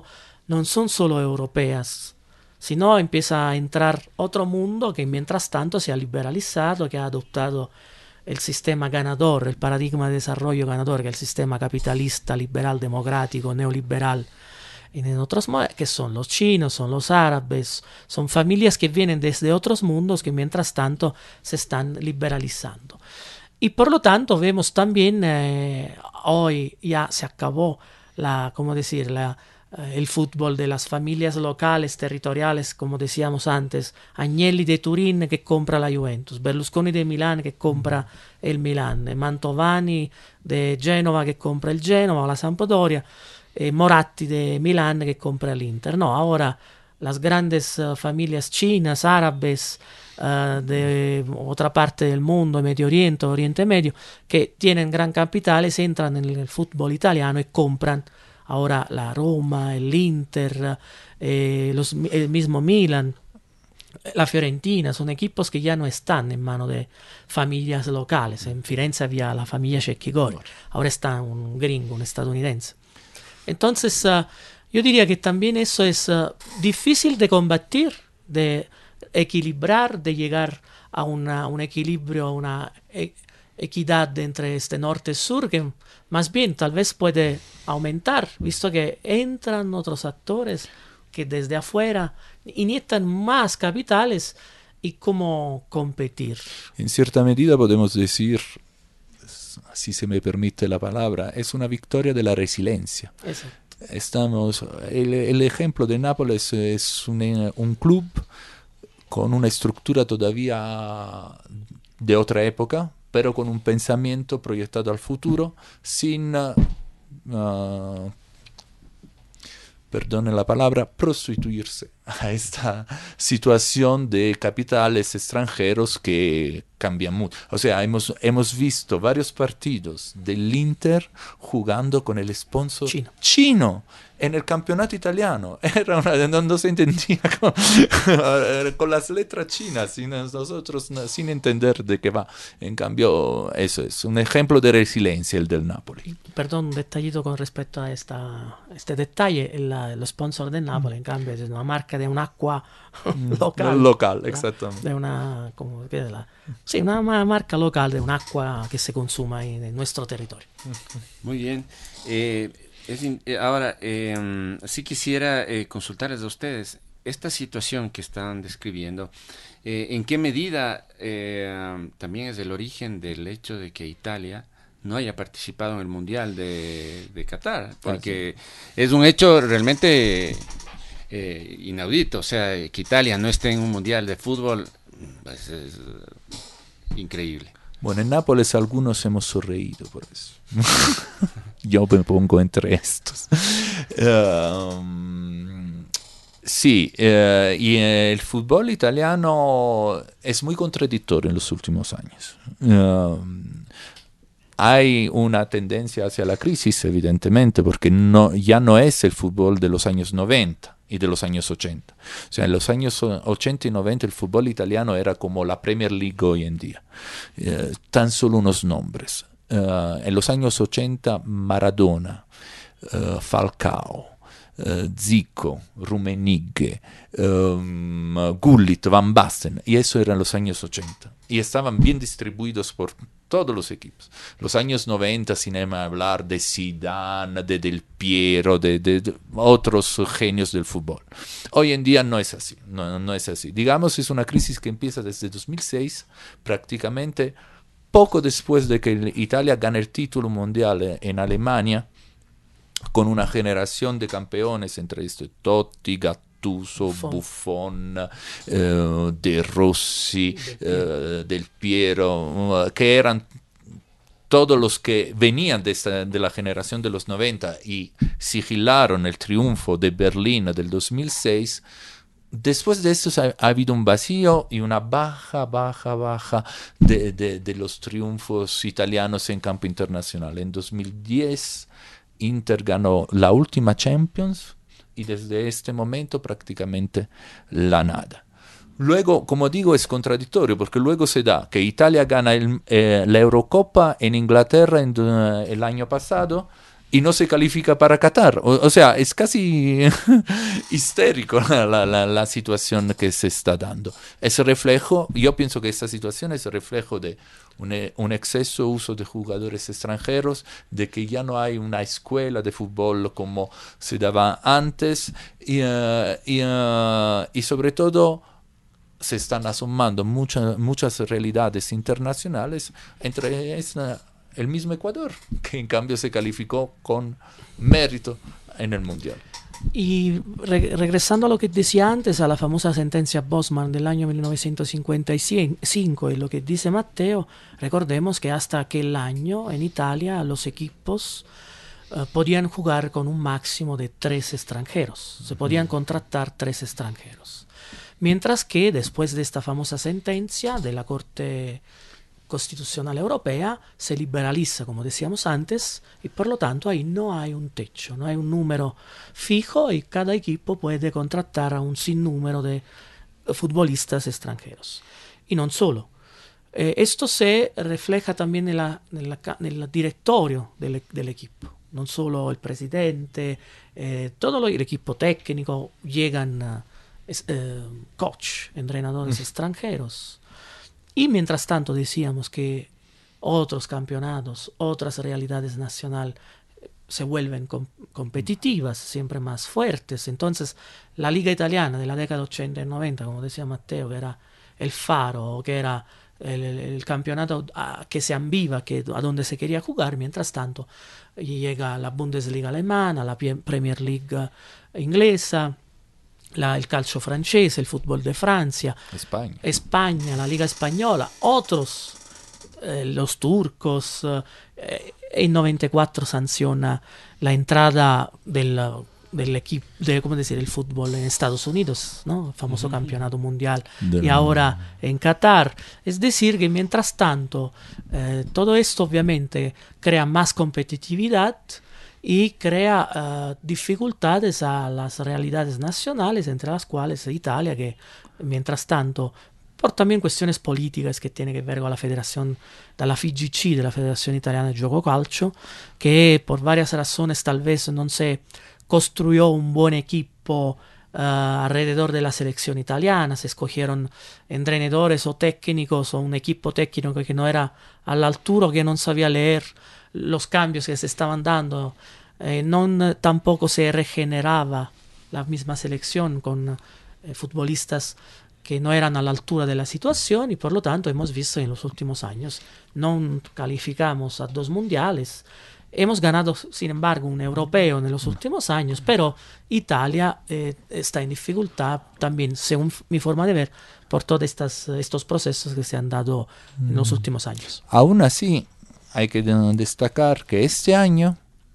no son solo europeas, sino empieza a entrar otro mundo que mientras tanto se ha liberalizado, que ha adoptado el sistema ganador, el paradigma de desarrollo ganador, que es el sistema capitalista, liberal, democrático, neoliberal, y en otros que son los chinos, son los árabes, son familias que vienen desde otros mundos que mientras tanto se están liberalizando. Y por lo tanto vemos también, eh, hoy ya se acabó la, ¿cómo decir?, la, eh, el fútbol de las familias locales, territoriales, como decíamos antes, Agnelli de Turín que compra la Juventus, Berlusconi de Milán que compra el Milán, Mantovani de Genova que compra el Genova, la Sampdoria, eh, Moratti de Milán que compra el Inter. No, ahora las grandes uh, familias chinas, árabes, uh, de otra parte del mundo, Medio Oriente, Oriente Medio, que tienen gran capitales, entran en el fútbol italiano y compran ahora la Roma, el Inter, eh, los, el mismo Milan, la Fiorentina. Son equipos que ya no están en manos de familias locales. En Firenze había la familia Cecchigori, ahora está un gringo, un estadounidense. Entonces, uh, yo diría que también eso es uh, difícil de combatir, de equilibrar, de llegar a una, un equilibrio, a una e- equidad entre este norte y sur, que más bien tal vez puede aumentar, visto que entran otros actores que desde afuera inyectan más capitales y cómo competir. En cierta medida podemos decir, si se me permite la palabra, es una victoria de la resiliencia. Exacto. Estamos, el, el ejemplo de Nápoles es un, un club con una estructura todavía de otra época, pero con un pensamiento proyectado al futuro, sin, uh, perdone la palabra, prostituirse a esta situación de capitales extranjeros que cambian mucho. O sea, hemos, hemos visto varios partidos del Inter jugando con el sponsor chino, chino en el campeonato italiano. Era una, no, no se entendía con, con las letras chinas, sin nosotros sin entender de qué va. En cambio, eso es un ejemplo de resiliencia el del Napoli. Perdón, un detallito con respecto a esta, este detalle. El, el sponsor del Napoli, mm. en cambio, es una marca de un agua local. Local, exactamente. De una, como, ¿qué es la? Sí, una marca local de un agua que se consuma en, en nuestro territorio. Muy bien. Eh, es in, eh, ahora, eh, sí quisiera eh, consultarles a ustedes esta situación que están describiendo. Eh, ¿En qué medida eh, también es el origen del hecho de que Italia no haya participado en el Mundial de, de Qatar? Porque ah, sí. es un hecho realmente eh, inaudito. O sea, que Italia no esté en un Mundial de fútbol pues, es increíble. Bueno, en Nápoles algunos hemos sonreído por eso. Yo me pongo entre estos. Um, sí, uh, y el fútbol italiano es muy contradictorio en los últimos años. Uh, hay una tendencia hacia la crisis, evidentemente, porque no, ya no es el fútbol de los años noventa y de los años ochenta. O sea, en los años ochenta y noventa el fútbol italiano era como la Premier League hoy en día. Eh, tan solo unos nombres. Uh, en los años ochenta, Maradona, uh, Falcao, uh, Zico, Rummenigge, um, Gullit, Van Basten, y eso eran los años ochenta. Y estaban bien distribuidos por todos los equipos. Los años noventa, sin hablar de Zidane, de Del Piero, de, de, de otros genios del fútbol. Hoy en día no es así, no, no es así. Digamos, es una crisis que empieza desde dos mil seis, prácticamente poco después de que Italia gane el título mundial en Alemania, con una generación de campeones, entre estos Totti, Gattuso, Buffon, Buffon eh, De Rossi, eh, Del Piero, uh, que eran todos los que venían de, esta, de la generación de los noventa y sigilaron el triunfo de Berlín del dos mil seis. Después de esto ha, ha habido un vacío y una baja, baja, baja de, de, de los triunfos italianos en campo internacional. En dos mil diez Inter ganó la última Champions y desde este momento prácticamente la nada. Luego, como digo, es contradictorio porque luego se da que Italia gana el, eh, la Eurocopa en Inglaterra en, uh, el año pasado y no se califica para Qatar. O, o sea, es casi histérico la, la, la, la situación que se está dando. Es reflejo, yo pienso que esta situación es reflejo de un, un exceso uso de jugadores extranjeros, de que ya no hay una escuela de fútbol como se daba antes, y, uh, y, uh, y sobre todo se están asomando muchas muchas realidades internacionales, entre esta, el mismo Ecuador, que en cambio se calificó con mérito en el Mundial. Y re regresando a lo que decía antes, a la famosa sentencia Bosman del año mil novecientos cincuenta y cinco, y lo que dice Matteo, recordemos que hasta aquel año en Italia los equipos uh, podían jugar con un máximo de tres extranjeros, se podían contratar tres extranjeros. Mientras que después de esta famosa sentencia de la Corte Constitucional Europea se liberaliza, como decíamos antes, y por lo tanto ahí no hay un techo, no hay un número fijo y cada equipo puede contratar a un sinnúmero de futbolistas extranjeros. Y no solo. Eh, esto se refleja también en, la, en, la, en el directorio del, del equipo. No solo el presidente, eh, todo el equipo técnico, llegan uh, es, eh, coach, entrenadores extranjeros. Y mientras tanto decíamos que otros campeonatos, otras realidades nacionales se vuelven com competitivas, siempre más fuertes. Entonces la liga italiana de la década ochenta y noventa, como decía Matteo, que era el faro, que era el, el, el campeonato a que se ambiva, que, a donde se quería jugar, mientras tanto llega la Bundesliga alemana, la Premier League inglesa, La, el calcio francese, el fútbol de Francia, España, España la Liga Española, otros, eh, los turcos, eh, en noventa y cuatro sanciona la entrada del, del equipo, de, ¿cómo decir?, el fútbol en Estados Unidos, ¿no? El famoso uh-huh. campeonato mundial, de y ahora en Qatar. Es decir, que mientras tanto, eh, todo esto obviamente crea más competitividad y crea uh, dificultades a las realidades nacionales, entre las cuales Italia, que mientras tanto, por también cuestiones políticas que tienen que ver con la federación, de la F I G C, de la Federación Italiana de Gioco Calcio, que por varias razones tal vez no se construyó un buen equipo uh, alrededor de la selección italiana, se escogieron entrenadores o técnicos o un equipo técnico que no era a la altura, que no sabía leer los cambios que se estaban dando, eh, non tampoco se regeneraba la misma selección con eh, futbolistas que no eran a la altura de la situación, y por lo tanto hemos visto en los últimos años, no calificamos a dos mundiales, hemos ganado sin embargo un europeo en los últimos años, pero Italia eh, está en dificultad también, según mi forma de ver, por todos estas, estos procesos que se han dado en los últimos años. Aún así, hay que destacar que este año,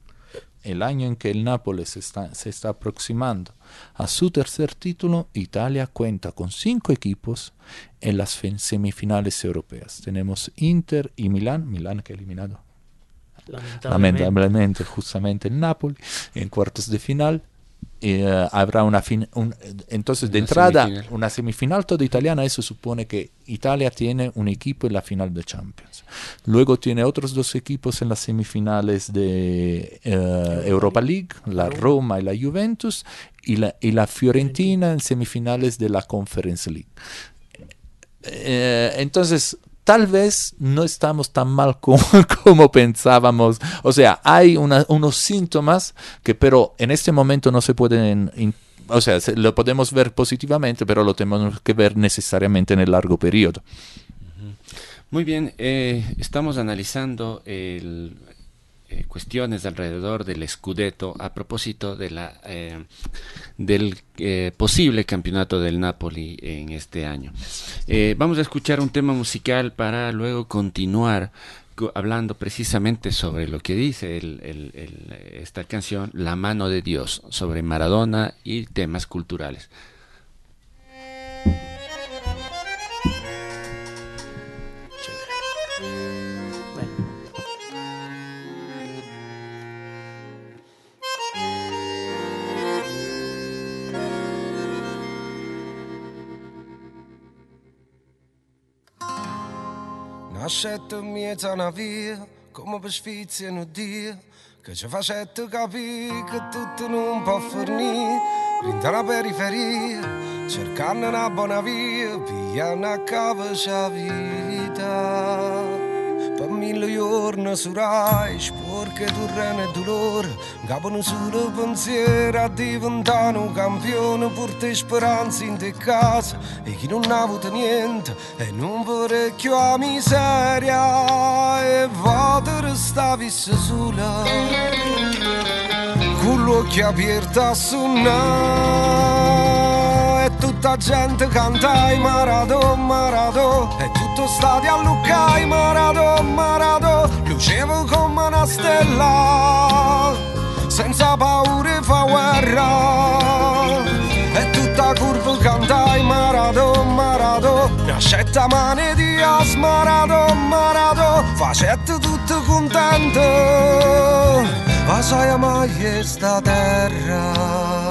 el año en que el Nápoles se está, se está aproximando a su tercer título, Italia cuenta con cinco equipos en las semifinales europeas. Tenemos Inter y Milán, Milán que ha eliminado lamentablemente, lamentablemente justamente el Napoli en cuartos de final. Eh, habrá una fin un, entonces de una entrada semifinal. Una semifinal toda italiana. Eso supone que Italia tiene un equipo en la final de Champions, luego tiene otros dos equipos en las semifinales de eh, Europa League, la Roma y la Juventus, y la, y la Fiorentina en semifinales de la Conference League. Eh, entonces tal vez no estamos tan mal como, como pensábamos. O sea, hay una, unos síntomas que pero en este momento no se pueden, in, o sea, se, lo podemos ver positivamente, pero lo tenemos que ver necesariamente en el largo periodo. Muy bien, eh, estamos analizando el, eh, cuestiones alrededor del Scudetto a propósito de la, eh, del eh, posible campeonato del Napoli en este año. Eh, vamos a escuchar un tema musical para luego continuar hablando precisamente sobre lo que dice el, el, el, esta canción, La mano de Dios, sobre Maradona y temas culturales. Nascette in mezzo a una via come per sfizia un Dio che ci facette capire che tutto non può fornire, rinda la periferia, cercando una buona via, pigliando a capo la vita. Per mille giorni surai, sporche torrene e dolore, capono solo pensiero a diventare un campione, porta speranza in te casa, e chi non ha avuto niente, e non parecchio a miseria, e vado restavi sola, con l'occhio aperto a suonare, e tutta gente canta i Maradona, Maradona, e tutto stadio a Lucca i Maradona, Maradona, lucevo come una stella, senza paura fa guerra, e tutta curva canta i Maradona, Maradona, nascetta mani di as Maradona, Maradona, facette tutto contento, ma sai mai sta terra.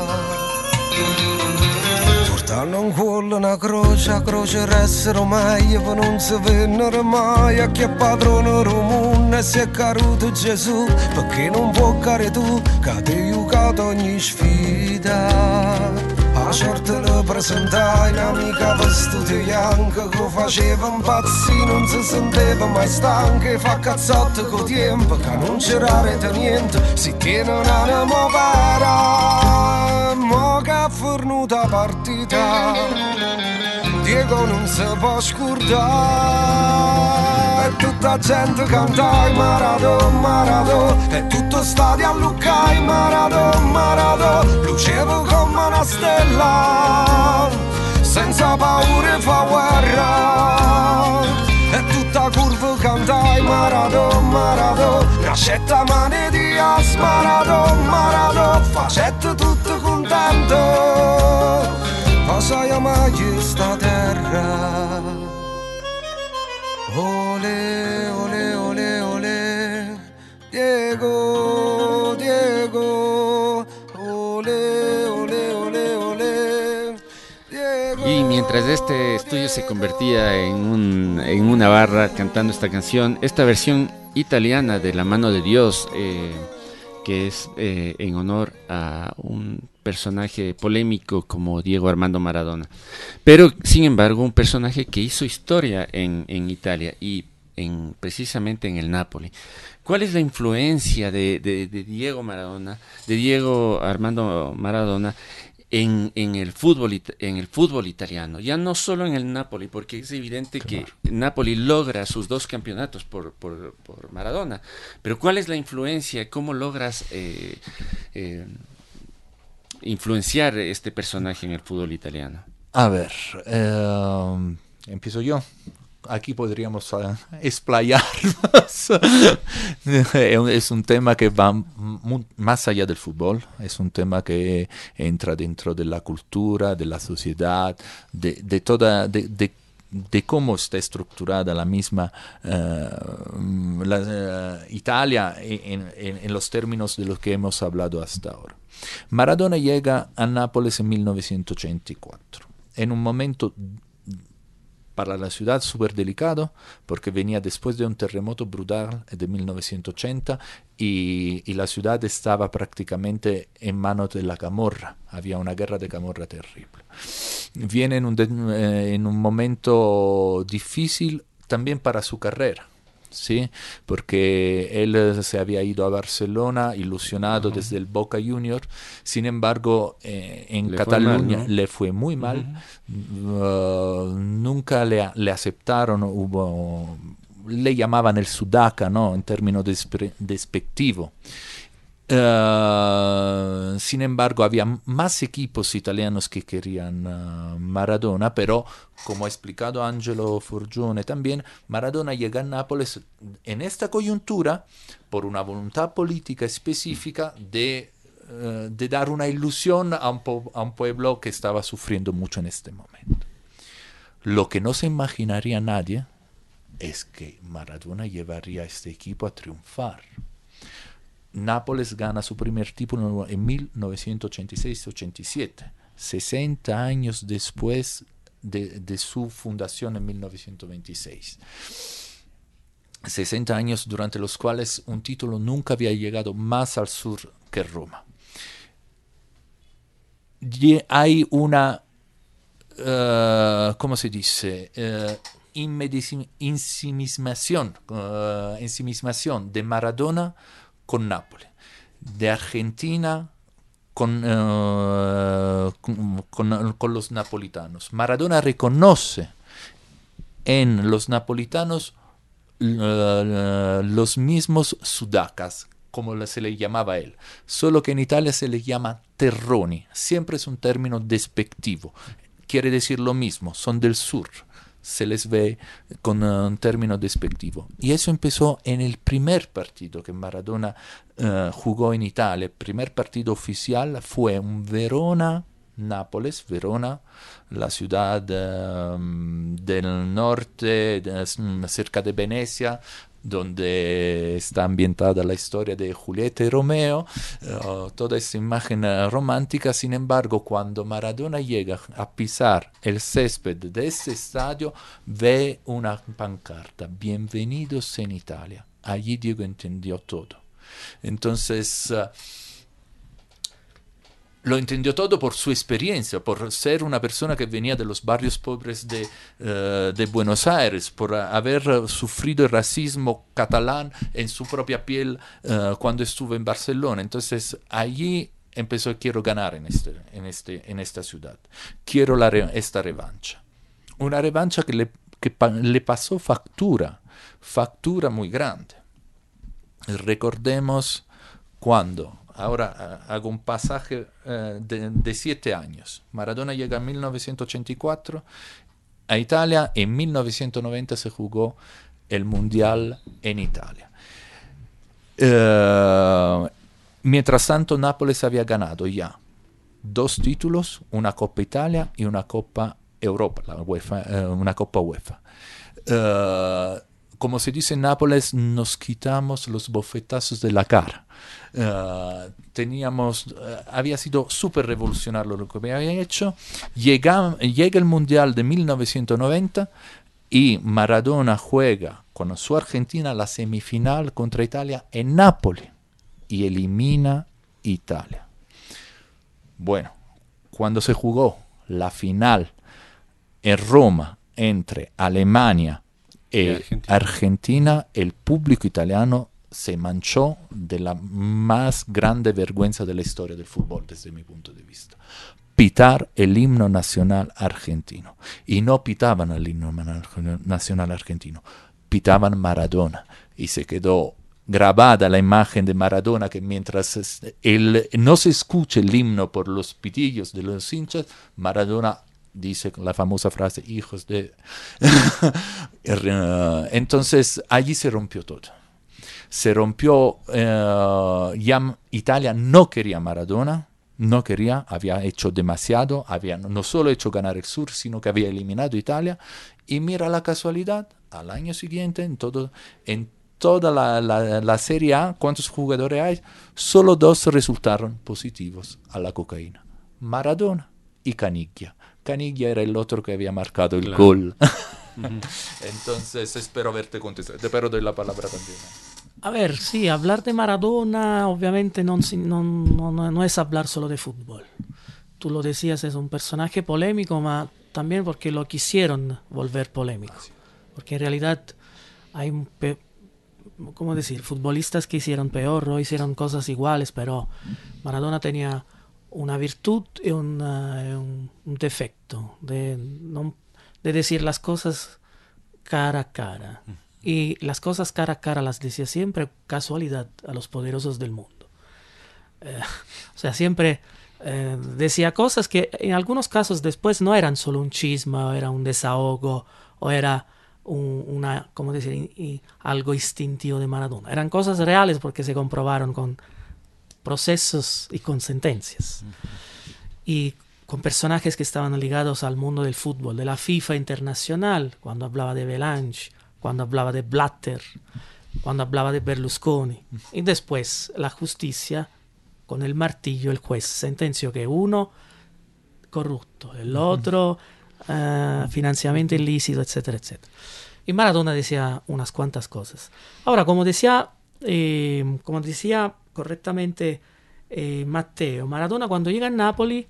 Portando un cuore, una croce, a croce restano meglio, per non si vennero mai, a chi è padrone Romone e si è caruto Gesù, perché non può care tu, che ti hai giocato ogni sfida. A sorte le presentai, un'amica vestita bianca, che faceva impazzire, non si sentiva mai stanca, fa cazzotte con tempo, che non c'era rete niente, si tiene un'anima vera, mo che è fornuta partita, Diego non si può scordare, e tutta gente canta i Maradona, Maradona, e tutto stadio a Lucca i Maradona, Maradona, lucevo come una stella, senza paura fa guerra, e tutta curva canta i Maradona, Maradona, nascetta mani di as Maradona, Maradona, facette tutto contento, ma sai mai sta terra. Ole, ole, ole, ole, Diego, Diego, ole, ole, ole, ole, Diego. Y mientras este estudio se convertía en, un, en una barra cantando esta canción, esta versión italiana de La mano de Dios, eh, que es eh, en honor a un personaje polémico como Diego Armando Maradona, pero sin embargo un personaje que hizo historia en, en Italia y en, precisamente en el Napoli. ¿Cuál es la influencia de, de, de Diego Maradona, de Diego Armando Maradona en, en el fútbol en el fútbol italiano? Ya no solo en el Napoli, porque es evidente claro. que Napoli logra sus dos campeonatos por, por, por Maradona, pero ¿cuál es la influencia? ¿Cómo logras eh, eh, influenciar este personaje en el fútbol italiano? A ver, eh, empiezo yo. Aquí podríamos uh, explayarnos. Es un tema que va muy, más allá del fútbol, es un tema que entra dentro de la cultura, de la sociedad, de, de toda... De, de, de cómo está estructurada la misma uh, la, uh, Italia en, en, en los términos de los que hemos hablado hasta ahora. Maradona llega a Nápoles en mil novecientos ochenta y cuatro, en un momento para la ciudad súper delicado, porque venía después de un terremoto brutal de mil novecientos ochenta y, y la ciudad estaba prácticamente en manos de la camorra, había una guerra de camorra terrible. Viene en un, de, eh, en un momento difícil también para su carrera, ¿sí? Porque él se había ido a Barcelona ilusionado uh-huh. desde el Boca Juniors, sin embargo eh, en le Cataluña fue mal, ¿no? le fue muy mal, uh-huh. uh, nunca le, le aceptaron, hubo, le llamaban el Sudaca, ¿no? En términos despre, despectivo. Uh, sin embargo había más equipos italianos que querían uh, Maradona, pero como ha explicado Angelo Forgione también, Maradona llega a Nápoles en esta coyuntura por una voluntad política específica de, uh, de dar una ilusión a un, po- a un pueblo que estaba sufriendo mucho en este momento. Lo que no se imaginaría nadie es que Maradona llevaría a este equipo a triunfar. Nápoles gana su primer título en mil novecientos ochenta y seis ochenta y siete, sesenta años después de, de su fundación en mil novecientos veintiséis. sesenta años durante los cuales un título nunca había llegado más al sur que Roma. Y hay una, uh, ¿cómo se dice? Uh, Ensimismación, uh, ensimismación de Maradona con Nápoles, de Argentina con, uh, con, con, con los napolitanos. Maradona reconoce en los napolitanos uh, uh, los mismos sudacas, como se le llamaba a él, solo que en Italia se le llama terroni, siempre es un término despectivo, quiere decir lo mismo, son del sur. Se les ve con un término despectivo. Y eso empezó en el primer partido que Maradona uh, jugó en Italia. El primer partido oficial fue un Verona-Nápoles. Verona, la ciudad uh, del norte, de, cerca de Venecia, donde está ambientada la historia de Julieta y Romeo, uh, toda esa imagen uh, romántica. Sin embargo, cuando Maradona llega a pisar el césped de ese estadio, ve una pancarta: bienvenidos en Italia. Allí Diego entendió todo. Entonces, uh, lo entendió todo por su experiencia, por ser una persona que venía de los barrios pobres de, uh, de Buenos Aires, por haber uh, sufrido el racismo catalán en su propia piel uh, cuando estuvo en Barcelona. Entonces allí empezó: quiero ganar en, este, en, este, en esta ciudad, quiero la re- esta revancha. Una revancha que, le, que pa- le pasó factura, factura muy grande. Recordemos cuando... Ahora uh, hago un pasaje uh, de, de siete años. Maradona llega en mil novecientos ochenta y cuatro a Italia. En mil novecientos noventa se jugó el Mundial en Italia. Uh, mientras tanto, Nápoles había ganado ya dos títulos, una Copa Italia y una Copa Europa, la UEFA, uh, una Copa UEFA. Uh, como se dice en Nápoles, nos quitamos los bofetazos de la cara. Uh, teníamos, uh, había sido súper revolucionario lo que había hecho. Llega, llega el Mundial de mil novecientos noventa y Maradona juega con su Argentina la semifinal contra Italia en Nápoles y elimina Italia. Bueno, cuando se jugó la final en Roma entre Alemania y Argentina. Argentina, el público italiano se manchó de la más grande vergüenza de la historia del fútbol desde mi punto de vista. Pitar el himno nacional argentino. Y no pitaban el himno nacional argentino, pitaban Maradona. Y se quedó grabada la imagen de Maradona que mientras el, no se escuche el himno por los pitillos de los hinchas, Maradona dice la famosa frase: hijos de... Entonces allí se rompió todo. Se rompió, eh, ya Italia no quería Maradona, no quería, había hecho demasiado, había no solo hecho ganar el sur, sino que había eliminado Italia. Y mira la casualidad, al año siguiente, en, todo, en toda la, la, la Serie A, ¿cuántos jugadores hay? Solo dos resultaron positivos a la cocaína: Maradona y Caniggia. Caniggia era el otro que había marcado el claro. gol. Uh-huh. Entonces espero haberte contestado, pero doy la palabra también. A ver, sí, hablar de Maradona obviamente no, no, no, no es hablar solo de fútbol. Tú lo decías, es un personaje polémico, pero también porque lo quisieron volver polémico. Porque en realidad hay, un pe- ¿cómo decir? Futbolistas que hicieron peor o hicieron cosas iguales, pero Maradona tenía una virtud y una, un, un defecto de, no, de decir las cosas cara a cara. Y las cosas cara a cara las decía siempre, casualidad, a los poderosos del mundo. Eh, o sea, siempre eh, decía cosas que en algunos casos después no eran solo un chisme, o era un desahogo, o era un, una, ¿cómo decir? Y, y algo instintivo de Maradona. Eran cosas reales porque se comprobaron con procesos y con sentencias. Uh-huh. Y con personajes que estaban ligados al mundo del fútbol, de la FIFA internacional, cuando hablaba de Belange, cuando hablaba de Blatter, cuando hablaba de Berlusconi. Y después la justicia, con el martillo, el juez sentenció que uno corrupto, el otro uh, financiamiento ilícito, etcétera, etcétera. Y Maradona decía unas cuantas cosas. Ahora, como decía, eh, como decía correctamente eh, Matteo, Maradona cuando llega a Nápoli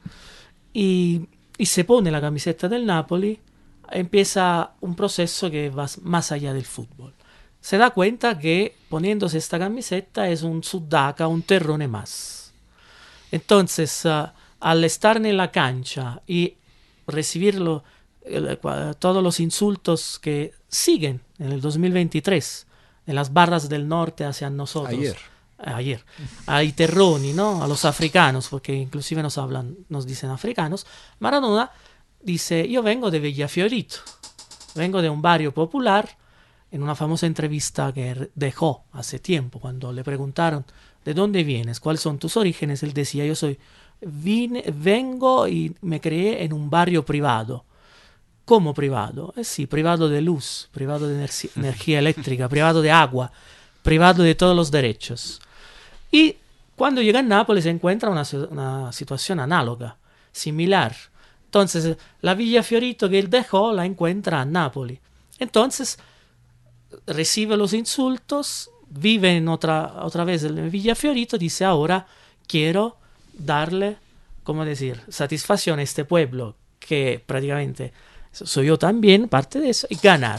y, y se pone la camiseta del Napoli, empieza un proceso que va más allá del fútbol. Se da cuenta que poniéndose esta camiseta es un sudaca, un terrone más. Entonces, uh, al estar en la cancha y recibirlo, eh, todos los insultos que siguen en el dos mil veintitrés, en las barras del norte hacia nosotros. Ayer. Eh, ayer. Ai terroni, ¿no? A los africanos, porque inclusive nos hablan, nos dicen africanos. Maradona dice, yo vengo de Villafiorito, vengo de un barrio popular. En una famosa entrevista que dejó hace tiempo, cuando le preguntaron ¿de dónde vienes? ¿Cuáles son tus orígenes? Él decía, yo soy, vine, vengo y me crié en un barrio privado. ¿Cómo privado? Eh sí, privado de luz, privado de energi- energía eléctrica, privado de agua, privado de todos los derechos. Y cuando llega a Nápoles se encuentra una, una situación análoga, similar. Entonces, la Villa Fiorito que él dejó la encuentra a Nápoles. Entonces, recibe los insultos, vive en otra, otra vez en Villa Fiorito, dice ahora quiero darle, ¿cómo decir?, satisfacción a este pueblo, que prácticamente soy yo también, parte de eso, y ganar.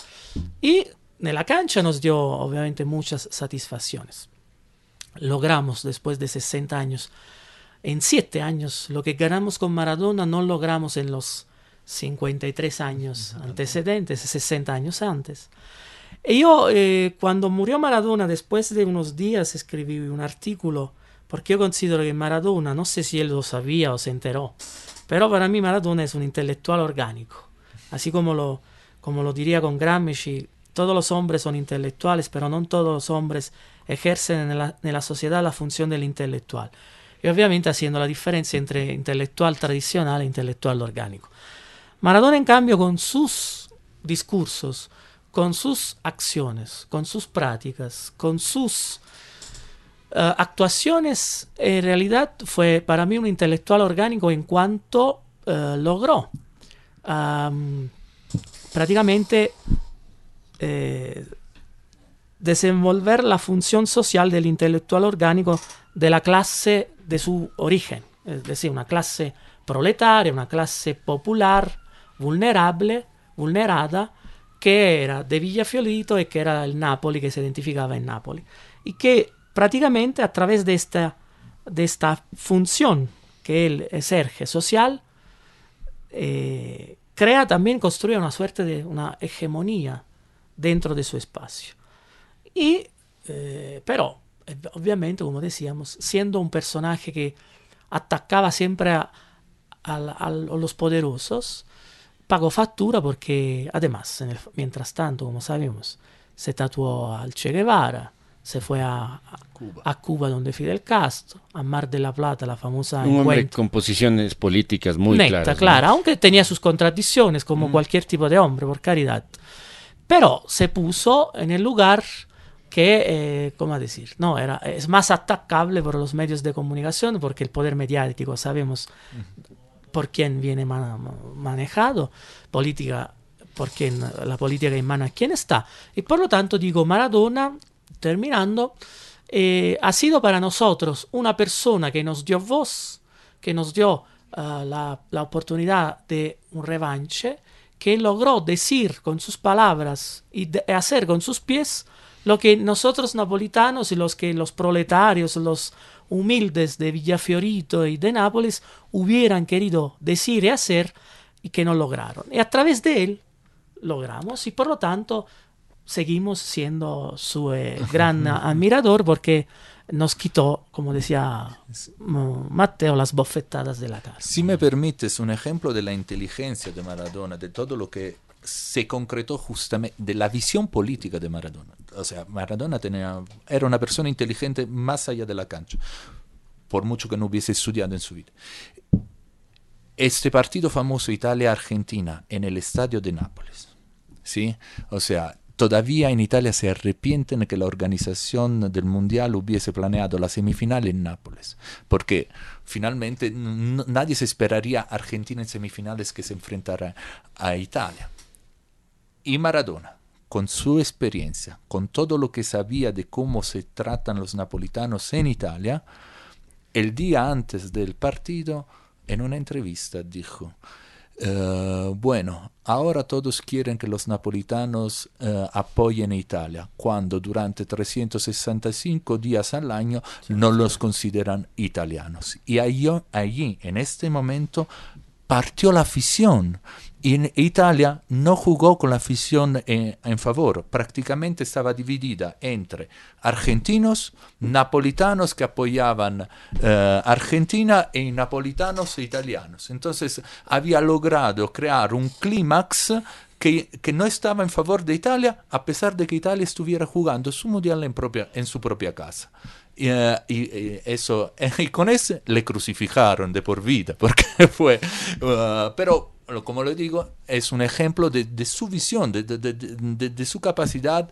Y en la cancha nos dio obviamente muchas satisfacciones. Logramos después de sesenta años, en siete años, lo que ganamos con Maradona no logramos en los cincuenta y tres años antecedentes, sesenta años antes. Y yo, eh, cuando murió Maradona, después de unos días escribí un artículo, porque yo considero que Maradona, no sé si él lo sabía o se enteró, pero para mí Maradona es un intelectual orgánico. Así como lo, como lo diría con Gramsci, todos los hombres son intelectuales, pero no todos los hombres ejercen en la, en la sociedad la función del intelectual. Y obviamente haciendo la diferencia entre intelectual tradicional e intelectual orgánico. Maradona, en cambio, con sus discursos, con sus acciones, con sus prácticas, con sus uh, actuaciones, en realidad fue para mí un intelectual orgánico en cuanto uh, logró um, prácticamente eh, desenvolver la función social del intelectual orgánico de la clase de su origen, es decir, una clase proletaria, una clase popular, vulnerable, vulnerada, que era de Villa Fiorito y que era el Napoli, que se identificaba en Napoli. Y que prácticamente a través de esta, de esta función que él ejerce social, eh, crea también, construye una suerte de una hegemonía dentro de su espacio. Y, eh, pero, obviamente, como decíamos, siendo un personaje que atacaba siempre a, a, a los poderosos, pagó factura porque, además, en el, mientras tanto, como sabemos, se tatuó al Che Guevara, se fue a, a, Cuba. a Cuba donde Fidel Castro, a Mar de la Plata, la famosa Un hombre encuentro. con posiciones políticas muy Neta, claras. clara, ¿no? aunque tenía sus contradicciones, como mm. cualquier tipo de hombre, por caridad. Pero se puso en el lugar que, eh, ¿cómo decir? No, era, es más atacable por los medios de comunicación, porque el poder mediático, sabemos mm. por quién viene man- manejado, política, por quién, la política en mano a quién está. Y por lo tanto digo, Maradona, terminando, eh, ha sido para nosotros una persona que nos dio voz, que nos dio uh, la, la oportunidad de un revanche, que logró decir con sus palabras y de, hacer con sus pies lo que nosotros napolitanos y los que los proletarios, los humildes de Villafiorito y de Nápoles hubieran querido decir y hacer y que no lograron. Y a través de él logramos, y por lo tanto seguimos siendo su eh, gran admirador, porque nos quitó, como decía Matteo, las bofetadas de la cara. Si me permites, un ejemplo de la inteligencia de Maradona, de todo lo que se concretó justamente, de la visión política de Maradona. O sea, Maradona tenía, era una persona inteligente más allá de la cancha, por mucho que no hubiese estudiado en su vida. Este partido famoso Italia-Argentina en el estadio de Nápoles, ¿sí? O sea, todavía en Italia se arrepienten de que la organización del Mundial hubiese planeado la semifinal en Nápoles, porque finalmente n- nadie se esperaría Argentina en semifinales que se enfrentara a Italia. Y Maradona, con su experiencia, con todo lo que sabía de cómo se tratan los napolitanos en Italia, el día antes del partido, en una entrevista dijo, Uh, bueno, ahora todos quieren que los napolitanos uh, apoyen a Italia, cuando durante trescientos sesenta y cinco días al año sí, no sí. los consideran italianos. Y allí, allí, en este momento, partió la afición. Y en Italia no jugó con la afición en, en favor, prácticamente estaba dividida entre argentinos, napolitanos que apoyaban eh, Argentina y napolitanos e italianos. Entonces había logrado crear un clímax que, que no estaba en favor de Italia, a pesar de que Italia estuviera jugando su mundial en, propia, en su propia casa. Y, uh, y, y eso y con eso le crucificaron de por vida, porque fue uh, pero como le digo, es un ejemplo de, de su visión, de, de, de, de, de su capacidad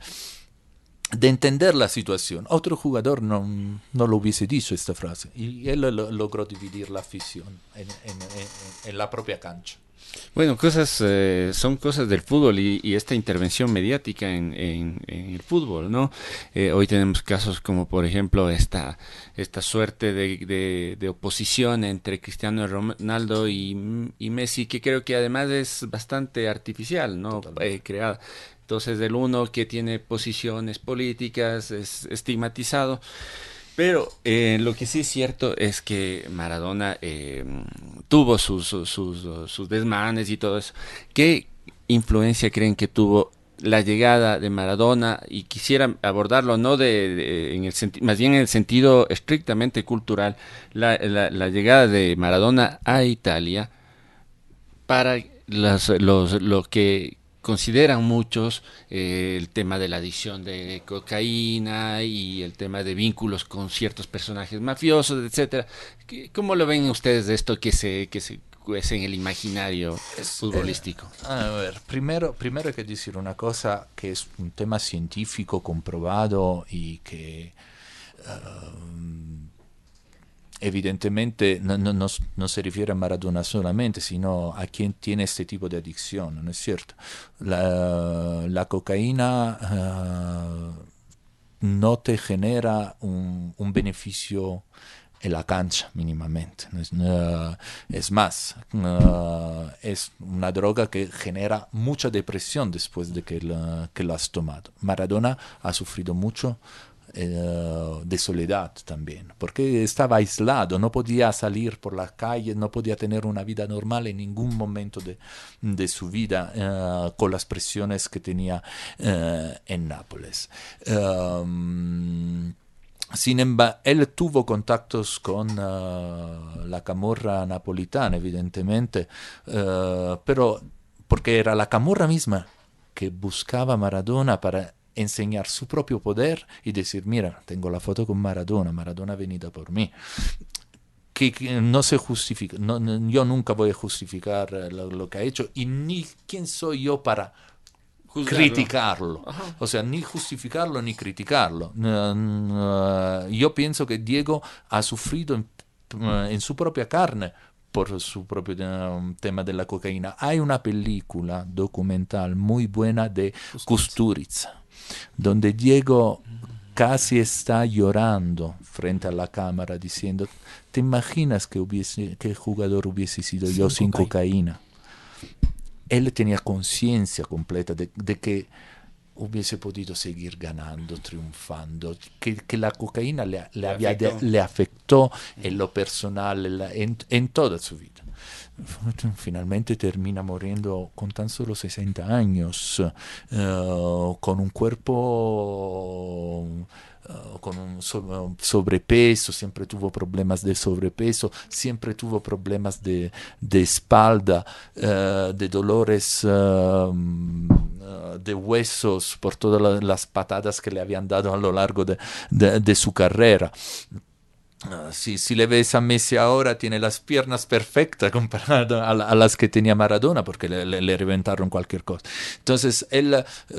de entender la situación. Otro jugador no, no lo hubiese dicho esta frase, y él lo, logró dividir la afición en, en, en, en la propia cancha. Bueno, cosas eh, son cosas del fútbol y, y esta intervención mediática en, en, en el fútbol, ¿no? Eh, hoy tenemos casos como, por ejemplo, esta esta suerte de, de, de oposición entre Cristiano Ronaldo y, y Messi, que creo que además es bastante artificial, ¿no? Eh, creada. Entonces, el uno que tiene posiciones políticas es estigmatizado. Pero eh, lo que sí es cierto es que Maradona eh, tuvo sus, sus, sus, sus desmanes y todo eso. ¿Qué influencia creen que tuvo la llegada de Maradona? Y quisiera abordarlo no de, de en el senti- más bien en el sentido estrictamente cultural, la, la, la llegada de Maradona a Italia para las, los, lo que consideran muchos eh, el tema de la adicción de cocaína y el tema de vínculos con ciertos personajes mafiosos, etcétera. ¿Cómo lo ven ustedes de esto que se que se cuece en el imaginario es, futbolístico? Eh, a ver, primero, primero hay que decir una cosa que es un tema científico comprobado y que uh, evidentemente no, no, no, no se refiere a Maradona solamente, sino a quien tiene este tipo de adicción, ¿no es cierto? La, la cocaína uh, no te genera un, un beneficio en la cancha mínimamente. Es, uh, es más, uh, es una droga que genera mucha depresión después de que la, que la has tomado. Maradona ha sufrido mucho Eh, de soledad también, porque estaba aislado, no podía salir por la calle, no podía tener una vida normal en ningún momento de, de su vida, eh, con las presiones que tenía eh, en Nápoles. Um, Sin embargo, él tuvo contactos con uh, la camorra napolitana, evidentemente, uh, pero porque era la camorra misma que buscaba a Maradona para enseñar su propio poder y decir, mira, tengo la foto con Maradona, Maradona ha venido por mí. Que, que no se justifica, no, no, yo nunca voy a justificar lo, lo que ha hecho, y ni quién soy yo para juzgarlo, criticarlo. Ajá. O sea, ni justificarlo ni criticarlo. Uh, uh, yo pienso que Diego ha sufrido en, uh, en su propia carne por su propio uh, tema de la cocaína. Hay una película documental muy buena de Kusturica, donde Diego casi está llorando frente a la cámara diciendo, ¿te imaginas que hubiese, qué jugador hubiese sido sin yo sin cocaína? cocaína? Él tenía conciencia completa de, de que hubiese podido seguir ganando, triunfando, que, que la cocaína le, le, le, había afectó. De, le afectó en lo personal, en, la, en, en toda su vida. Finalmente termina muriendo con tan solo sesenta años, uh, con un cuerpo uh, con un so- sobrepeso, siempre tuvo problemas de sobrepeso, siempre tuvo problemas de, de espalda, uh, de dolores uh, uh, de huesos por todas la, las patadas que le habían dado a lo largo de, de, de su carrera. Uh, si, si le ves a Messi ahora, tiene las piernas perfectas comparadas a, a las que tenía Maradona, porque le, le, le reventaron cualquier cosa. Entonces, él, uh,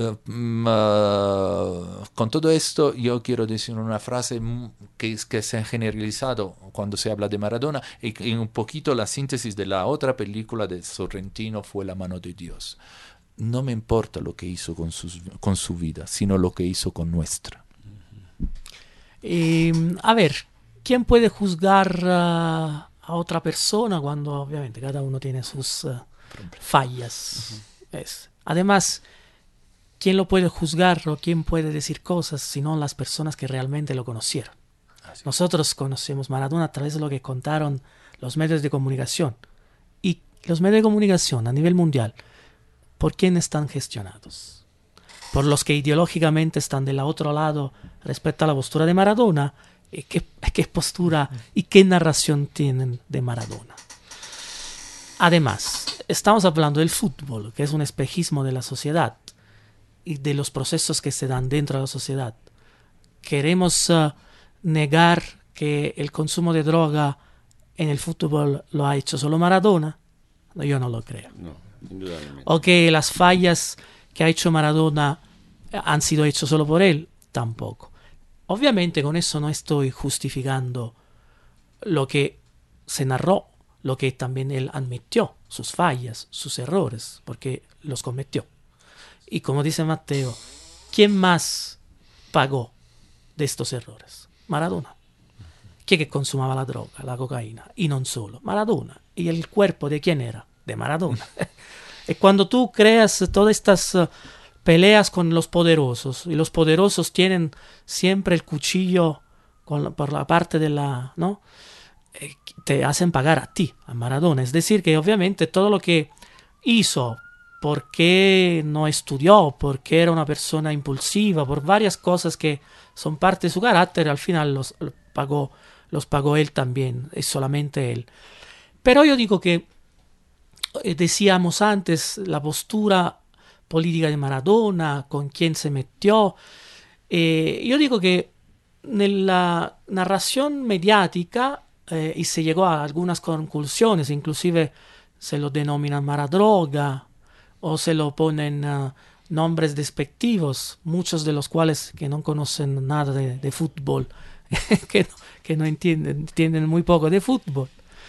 uh, con todo esto, yo quiero decir una frase que, que se ha generalizado cuando se habla de Maradona, y, y un poquito la síntesis de la otra película de Sorrentino fue La mano de Dios. no me importa lo que hizo con, sus, con su vida, sino lo que hizo con nuestra. Eh, a ver, ¿quién puede juzgar uh, a otra persona cuando obviamente cada uno tiene sus uh, fallas? Uh-huh. Es. Además, ¿quién lo puede juzgar o quién puede decir cosas sino las personas que realmente lo conocieron? Así. Nosotros conocemos Maradona a través de lo que contaron los medios de comunicación. Y los medios de comunicación a nivel mundial, ¿por quién están gestionados? Por los que ideológicamente están del otro lado respecto a la postura de Maradona. ¿Y qué, qué postura y qué narración tienen de Maradona? Además, estamos hablando del fútbol, que es un espejismo de la sociedad y de los procesos que se dan dentro de la sociedad. ¿Queremos uh, negar que el consumo de droga en el fútbol lo ha hecho solo Maradona? No, yo no lo creo. No, indudablemente. O que las fallas que ha hecho Maradona han sido hechas solo por él, tampoco. Obviamente con eso no estoy justificando lo que se narró, lo que también él admitió, sus fallas, sus errores, porque los cometió. Y como dice Matteo, ¿quién más pagó de estos errores? Maradona. ¿Quién que consumaba la droga, la cocaína? Y no solo, Maradona. ¿Y el cuerpo de quién era? De Maradona. Y cuando tú creas todas estas uh, peleas con los poderosos, y los poderosos tienen siempre el cuchillo con la, por la parte de la... ¿no? Eh, te hacen pagar a ti, a Maradona. Es decir, que obviamente todo lo que hizo, porque no estudió, porque era una persona impulsiva, por varias cosas que son parte de su carácter, al final los, los pagó, los pagó él también, es solamente él. Pero yo digo que, eh, decíamos antes, la postura política de Maradona, con quién se metió, eh, yo digo que en la narración mediática, eh, y se llegó a algunas conclusiones, inclusive se lo denominan Maradroga, o se lo ponen uh, nombres despectivos, muchos de los cuales que no conocen nada de, de fútbol, que, no, que no entienden, entienden muy poco de fútbol.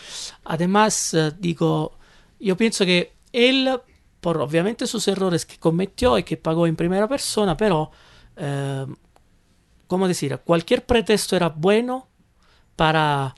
Además, uh, digo, yo pienso que él, por obviamente sus errores que cometió y que pagó en primera persona, pero, uh, ¿cómo decir? Cualquier pretexto era bueno para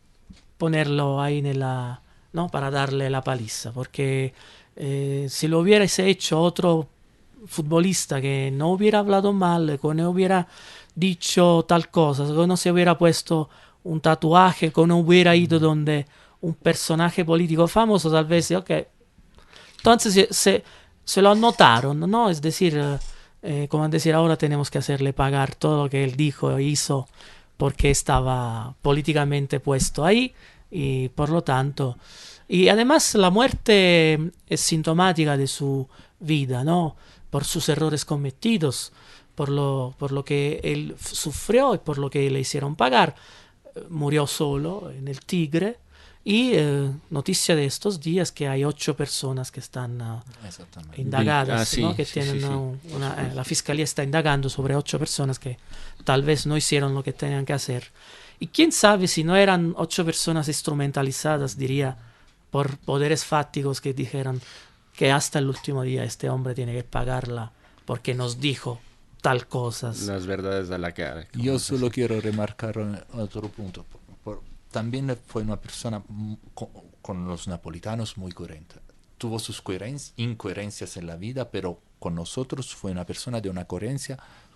ponerlo ahí en la, ¿no? Para darle la paliza, porque Eh, si lo hubiese hecho otro futbolista que no hubiera hablado mal, que no hubiera dicho tal cosa, que no se hubiera puesto un tatuaje, que no hubiera ido donde un personaje político famoso, tal vez, ok. Entonces se, se, se lo anotaron, ¿no? Es decir, eh, como decir, ahora tenemos que hacerle pagar todo lo que él dijo e hizo porque estaba políticamente puesto ahí y por lo tanto... Y además la muerte es sintomática de su vida, ¿no? Por sus errores cometidos, por lo, por lo que él sufrió y por lo que le hicieron pagar. Murió solo en el Tigre. Y eh, noticia de estos días que hay ocho personas que están uh, indagadas, ah, sí, ¿no? Que sí, tienen sí, sí. Una, eh, la fiscalía está indagando sobre ocho personas que tal vez no hicieron lo que tenían que hacer. Y quién sabe si no eran ocho personas instrumentalizadas, diría, por poderes fácticos que dijeron que hasta el último día este hombre tiene que pagarla porque nos dijo tal cosas. Las verdades a la cara. Yo solo decir. quiero remarcar otro punto. Por, por, también fue una persona con, con los napolitanos muy coherente. Tuvo sus coherencias, incoherencias en la vida, pero con nosotros fue una persona de una coherencia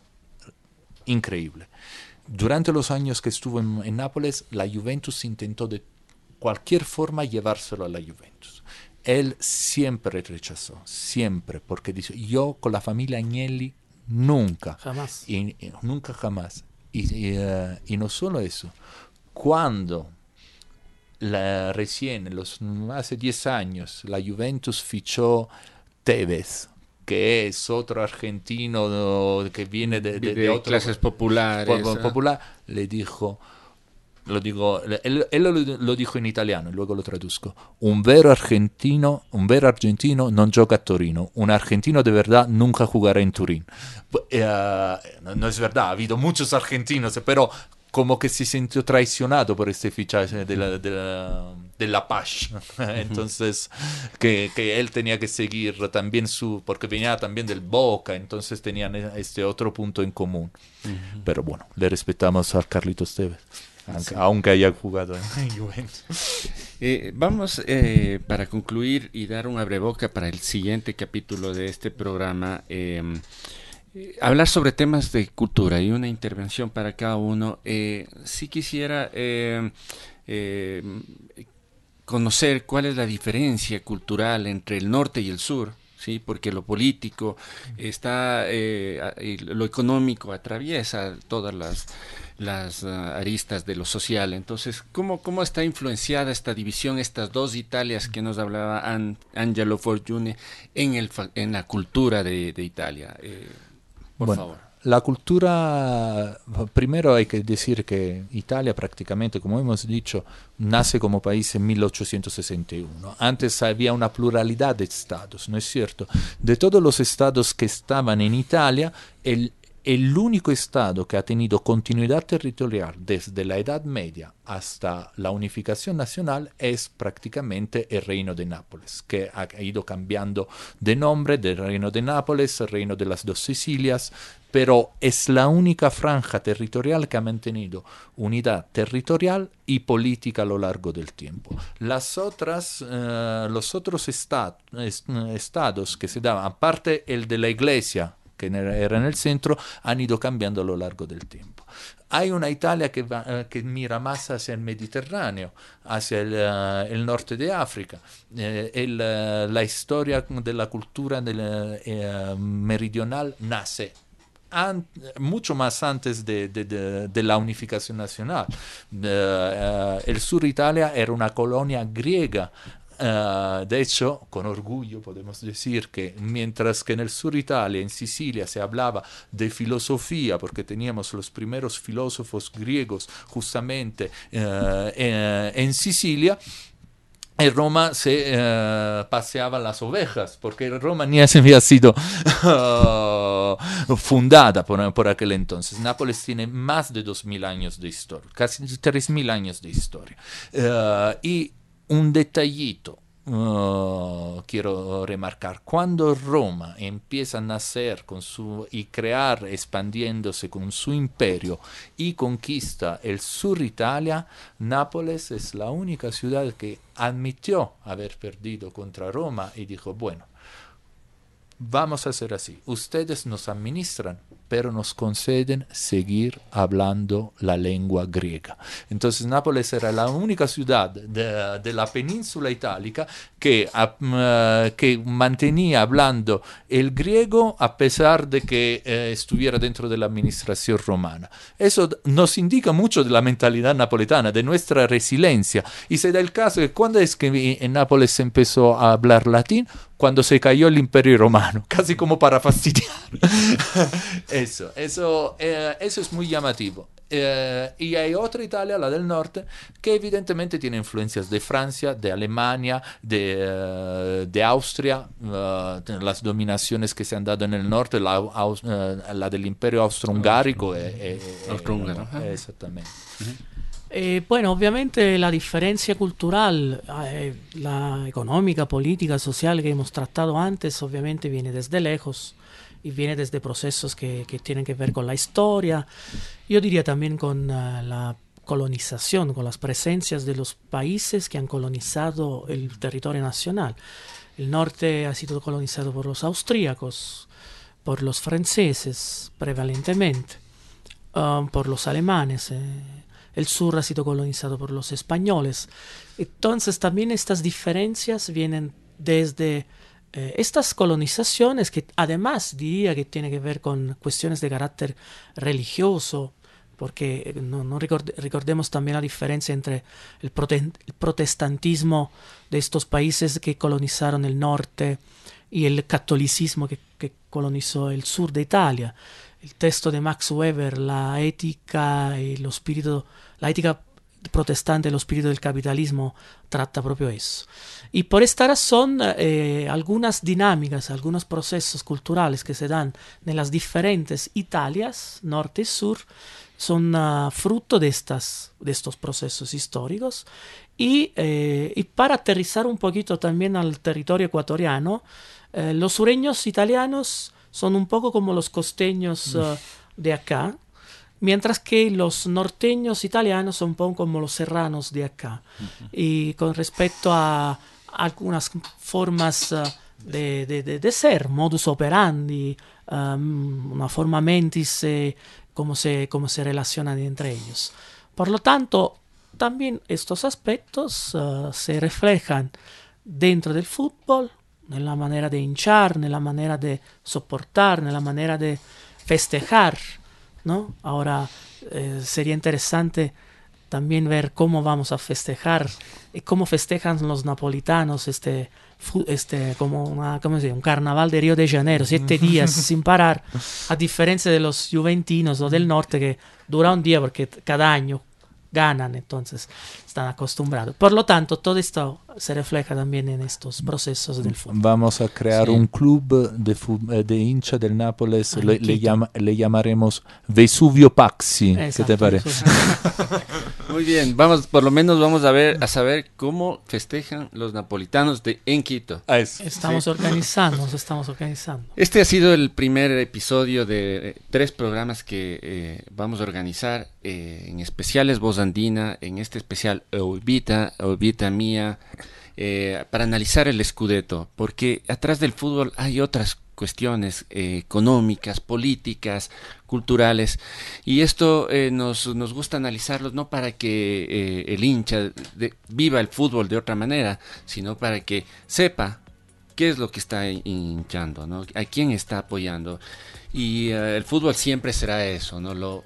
increíble. Durante los años que estuvo en, en Nápoles, la Juventus intentó de cualquier forma llevárselo a la Juventus. Él siempre rechazó, siempre, porque dice, yo con la familia Agnelli nunca. Jamás. Y, y, nunca jamás. Y, y, uh, y no solo eso, cuando la, recién, los, hace diez años, la Juventus fichó Tevez, que es otro argentino que viene de, de, de, de otro, clases populares, po, popular, ¿eh? Le dijo... Lo digo, él, él lo, lo dijo in italiano, luego lo traduzco. Un vero argentino, un vero argentino non gioca a Torino. Un argentino de verdad nunca jugará en Turín. Uh, no, no es verdad, ha habido muchos argentinos, pero como que se sintió traicionado por este fichaje de la, de la, de la Paz. Entonces, que, que él tenía que seguir también su, porque venía también del Boca, entonces tenían este otro punto en común. Uh-huh. Pero bueno, le respetamos a Carlitos Tevez, aunque, sí. aunque haya jugado en Juventus. Eh, vamos, eh, para concluir y dar un abreboca para el siguiente capítulo de este programa, eh, eh, hablar sobre temas de cultura y una intervención para cada uno. Eh, si quisiera eh, eh, conocer cuál es la diferencia cultural entre el norte y el sur, sí, porque lo político está, eh, lo económico atraviesa todas las las uh, aristas de lo social. Entonces, ¿cómo, cómo está influenciada esta división, estas dos Italias que nos hablaba An, Angelo Forgione en, el, en la cultura de, de Italia? Eh, por bueno, favor. La cultura, primero hay que decir que Italia prácticamente, como hemos dicho, nace como país en mil ochocientos sesenta y uno. Antes había una pluralidad de estados, ¿no es cierto? De todos los estados que estaban en Italia, el El único estado que ha tenido continuidad territorial desde la Edad Media hasta la unificación nacional es prácticamente el Reino de Nápoles, que ha ido cambiando de nombre, del Reino de Nápoles, el Reino de las Dos Sicilias, pero es la única franja territorial que ha mantenido unidad territorial y política a lo largo del tiempo. Las otras, uh, los otros estat, est, estados que se daban, aparte el de la Iglesia, que era en el centro, han ido cambiando a lo largo del tiempo. Hay una Italia que, va, uh, que mira más hacia el Mediterráneo, hacia el, uh, el norte de África. Eh, el, uh, la historia de la cultura del, uh, meridional nace an, mucho más antes de, de, de, de la unificación nacional. Uh, uh, el sur de Italia era una colonia griega. Uh, de hecho, con orgullo podemos decir que mientras que en el sur de Italia, en Sicilia, se hablaba de filosofía, porque teníamos los primeros filósofos griegos justamente uh, en, en Sicilia, en Roma se uh, paseaban las ovejas, porque Roma ni había sido uh, fundada por, por aquel entonces. Nápoles tiene más de dos mil años de historia, casi tres mil años de historia. Uh, y un detallito uh, quiero remarcar: cuando Roma empieza a nacer con su, y crear, expandiéndose con su imperio y conquista el sur de Italia, Nápoles es la única ciudad que admitió haber perdido contra Roma y dijo: bueno, vamos a hacer así, ustedes nos administran, pero nos conceden seguir hablando la lengua griega. Entonces Nápoles era la única ciudad de, de la península itálica que, uh, que mantenía hablando el griego a pesar de que uh, estuviera dentro de la administración romana. Eso nos indica mucho de la mentalidad napoletana, de nuestra resiliencia. Y se da el caso que cuando es que en Nápoles se empezó a hablar latín, cuando se cayó el Imperio Romano, casi como para fastidiar. Eso, eso, eh, eso es muy llamativo. Eh, y hay otra Italia, la del norte, que evidentemente tiene influencias de Francia, de Alemania, de, uh, de Austria, uh, las dominaciones que se han dado en el norte, la, uh, la del Imperio Austrohungárico. Eh, eh, Austrohúngaro. Eh, exactamente. Uh-huh. Eh, bueno, obviamente la diferencia cultural, eh, la económica, política, social que hemos tratado antes, obviamente viene desde lejos y viene desde procesos que, que tienen que ver con la historia. Yo diría también con uh, la colonización, con las presencias de los países que han colonizado el territorio nacional. El norte ha sido colonizado por los austríacos, por los franceses prevalentemente, um, por los alemanes. Eh, El sur ha sido colonizado por los españoles. Entonces también estas diferencias vienen desde eh, estas colonizaciones que además diría que tiene que ver con cuestiones de carácter religioso, porque no, no record, recordemos también la diferencia entre el, prote, el protestantismo de estos países que colonizaron el norte y el catolicismo que, que colonizó el sur de Italia. El texto de Max Weber, la ética y lo espíritu, la ética protestante, el espíritu del capitalismo, trata propio eso. Y por esta razón, eh, algunas dinámicas, algunos procesos culturales que se dan en las diferentes Italias, norte y sur, son uh, fruto de, estas, de estos procesos históricos. Y, eh, y para aterrizar un poquito también al territorio ecuatoriano, eh, los sureños italianos son un poco como los costeños uh, de acá, mientras que los norteños italianos son un poco como los serranos de acá. Uh-huh. Y con respecto a algunas formas uh, de, de, de, de ser, modus operandi, um, una forma mentis, eh, cómo se, cómo se relacionan entre ellos. Por lo tanto, también estos aspectos uh, se reflejan dentro del fútbol, en la manera de hinchar, en la manera de soportar, en la manera de festejar, ¿no? Ahora eh, sería interesante también ver cómo vamos a festejar y cómo festejan los napolitanos este, este como una, ¿cómo se dice? Un carnaval de Río de Janeiro, siete días sin parar, a diferencia de los juventinos o del norte que dura un día porque cada año ganan, entonces están acostumbrados. Por lo tanto, todo esto se refleja también en estos procesos del fútbol. Vamos a crear sí. un club de, de hincha del Nápoles, le, le, llama, le llamaremos Vesuvio Paxi. Exacto. ¿Qué te parece? Muy bien, vamos, por lo menos vamos a ver a saber cómo festejan los napolitanos de en Quito. Ah, es, estamos sí. organizando, nos estamos organizando. Este ha sido el primer episodio de eh, tres programas que eh, vamos a organizar, eh, en especiales Voz Andina, en este especial Ovita, Ovita Mía, eh, para analizar el Scudetto, porque atrás del fútbol hay otras cuestiones eh, económicas, políticas, culturales, y esto eh, nos, nos gusta analizarlos no para que eh, el hincha de, viva el fútbol de otra manera, sino para que sepa qué es lo que está hinchando, ¿no? A quién está apoyando, y uh, el fútbol siempre será eso, ¿no? Lo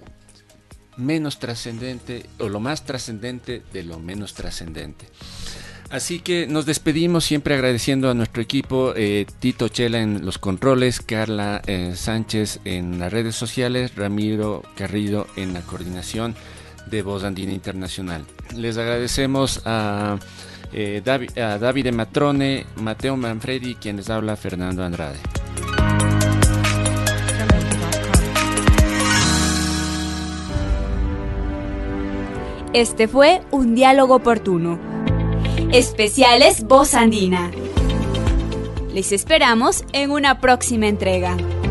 menos trascendente o lo más trascendente de lo menos trascendente. Así que nos despedimos siempre agradeciendo a nuestro equipo, eh, Tito Chela en los controles, Carla eh, Sánchez en las redes sociales, Ramiro Carrillo en la coordinación de Voz Andina Internacional. Les agradecemos a, eh, David, a Davide Matrone, Mateo Manfredi, quien les habla, Fernando Andrade. Este fue un diálogo oportuno. Especiales Voz Andina. Les esperamos en una próxima entrega.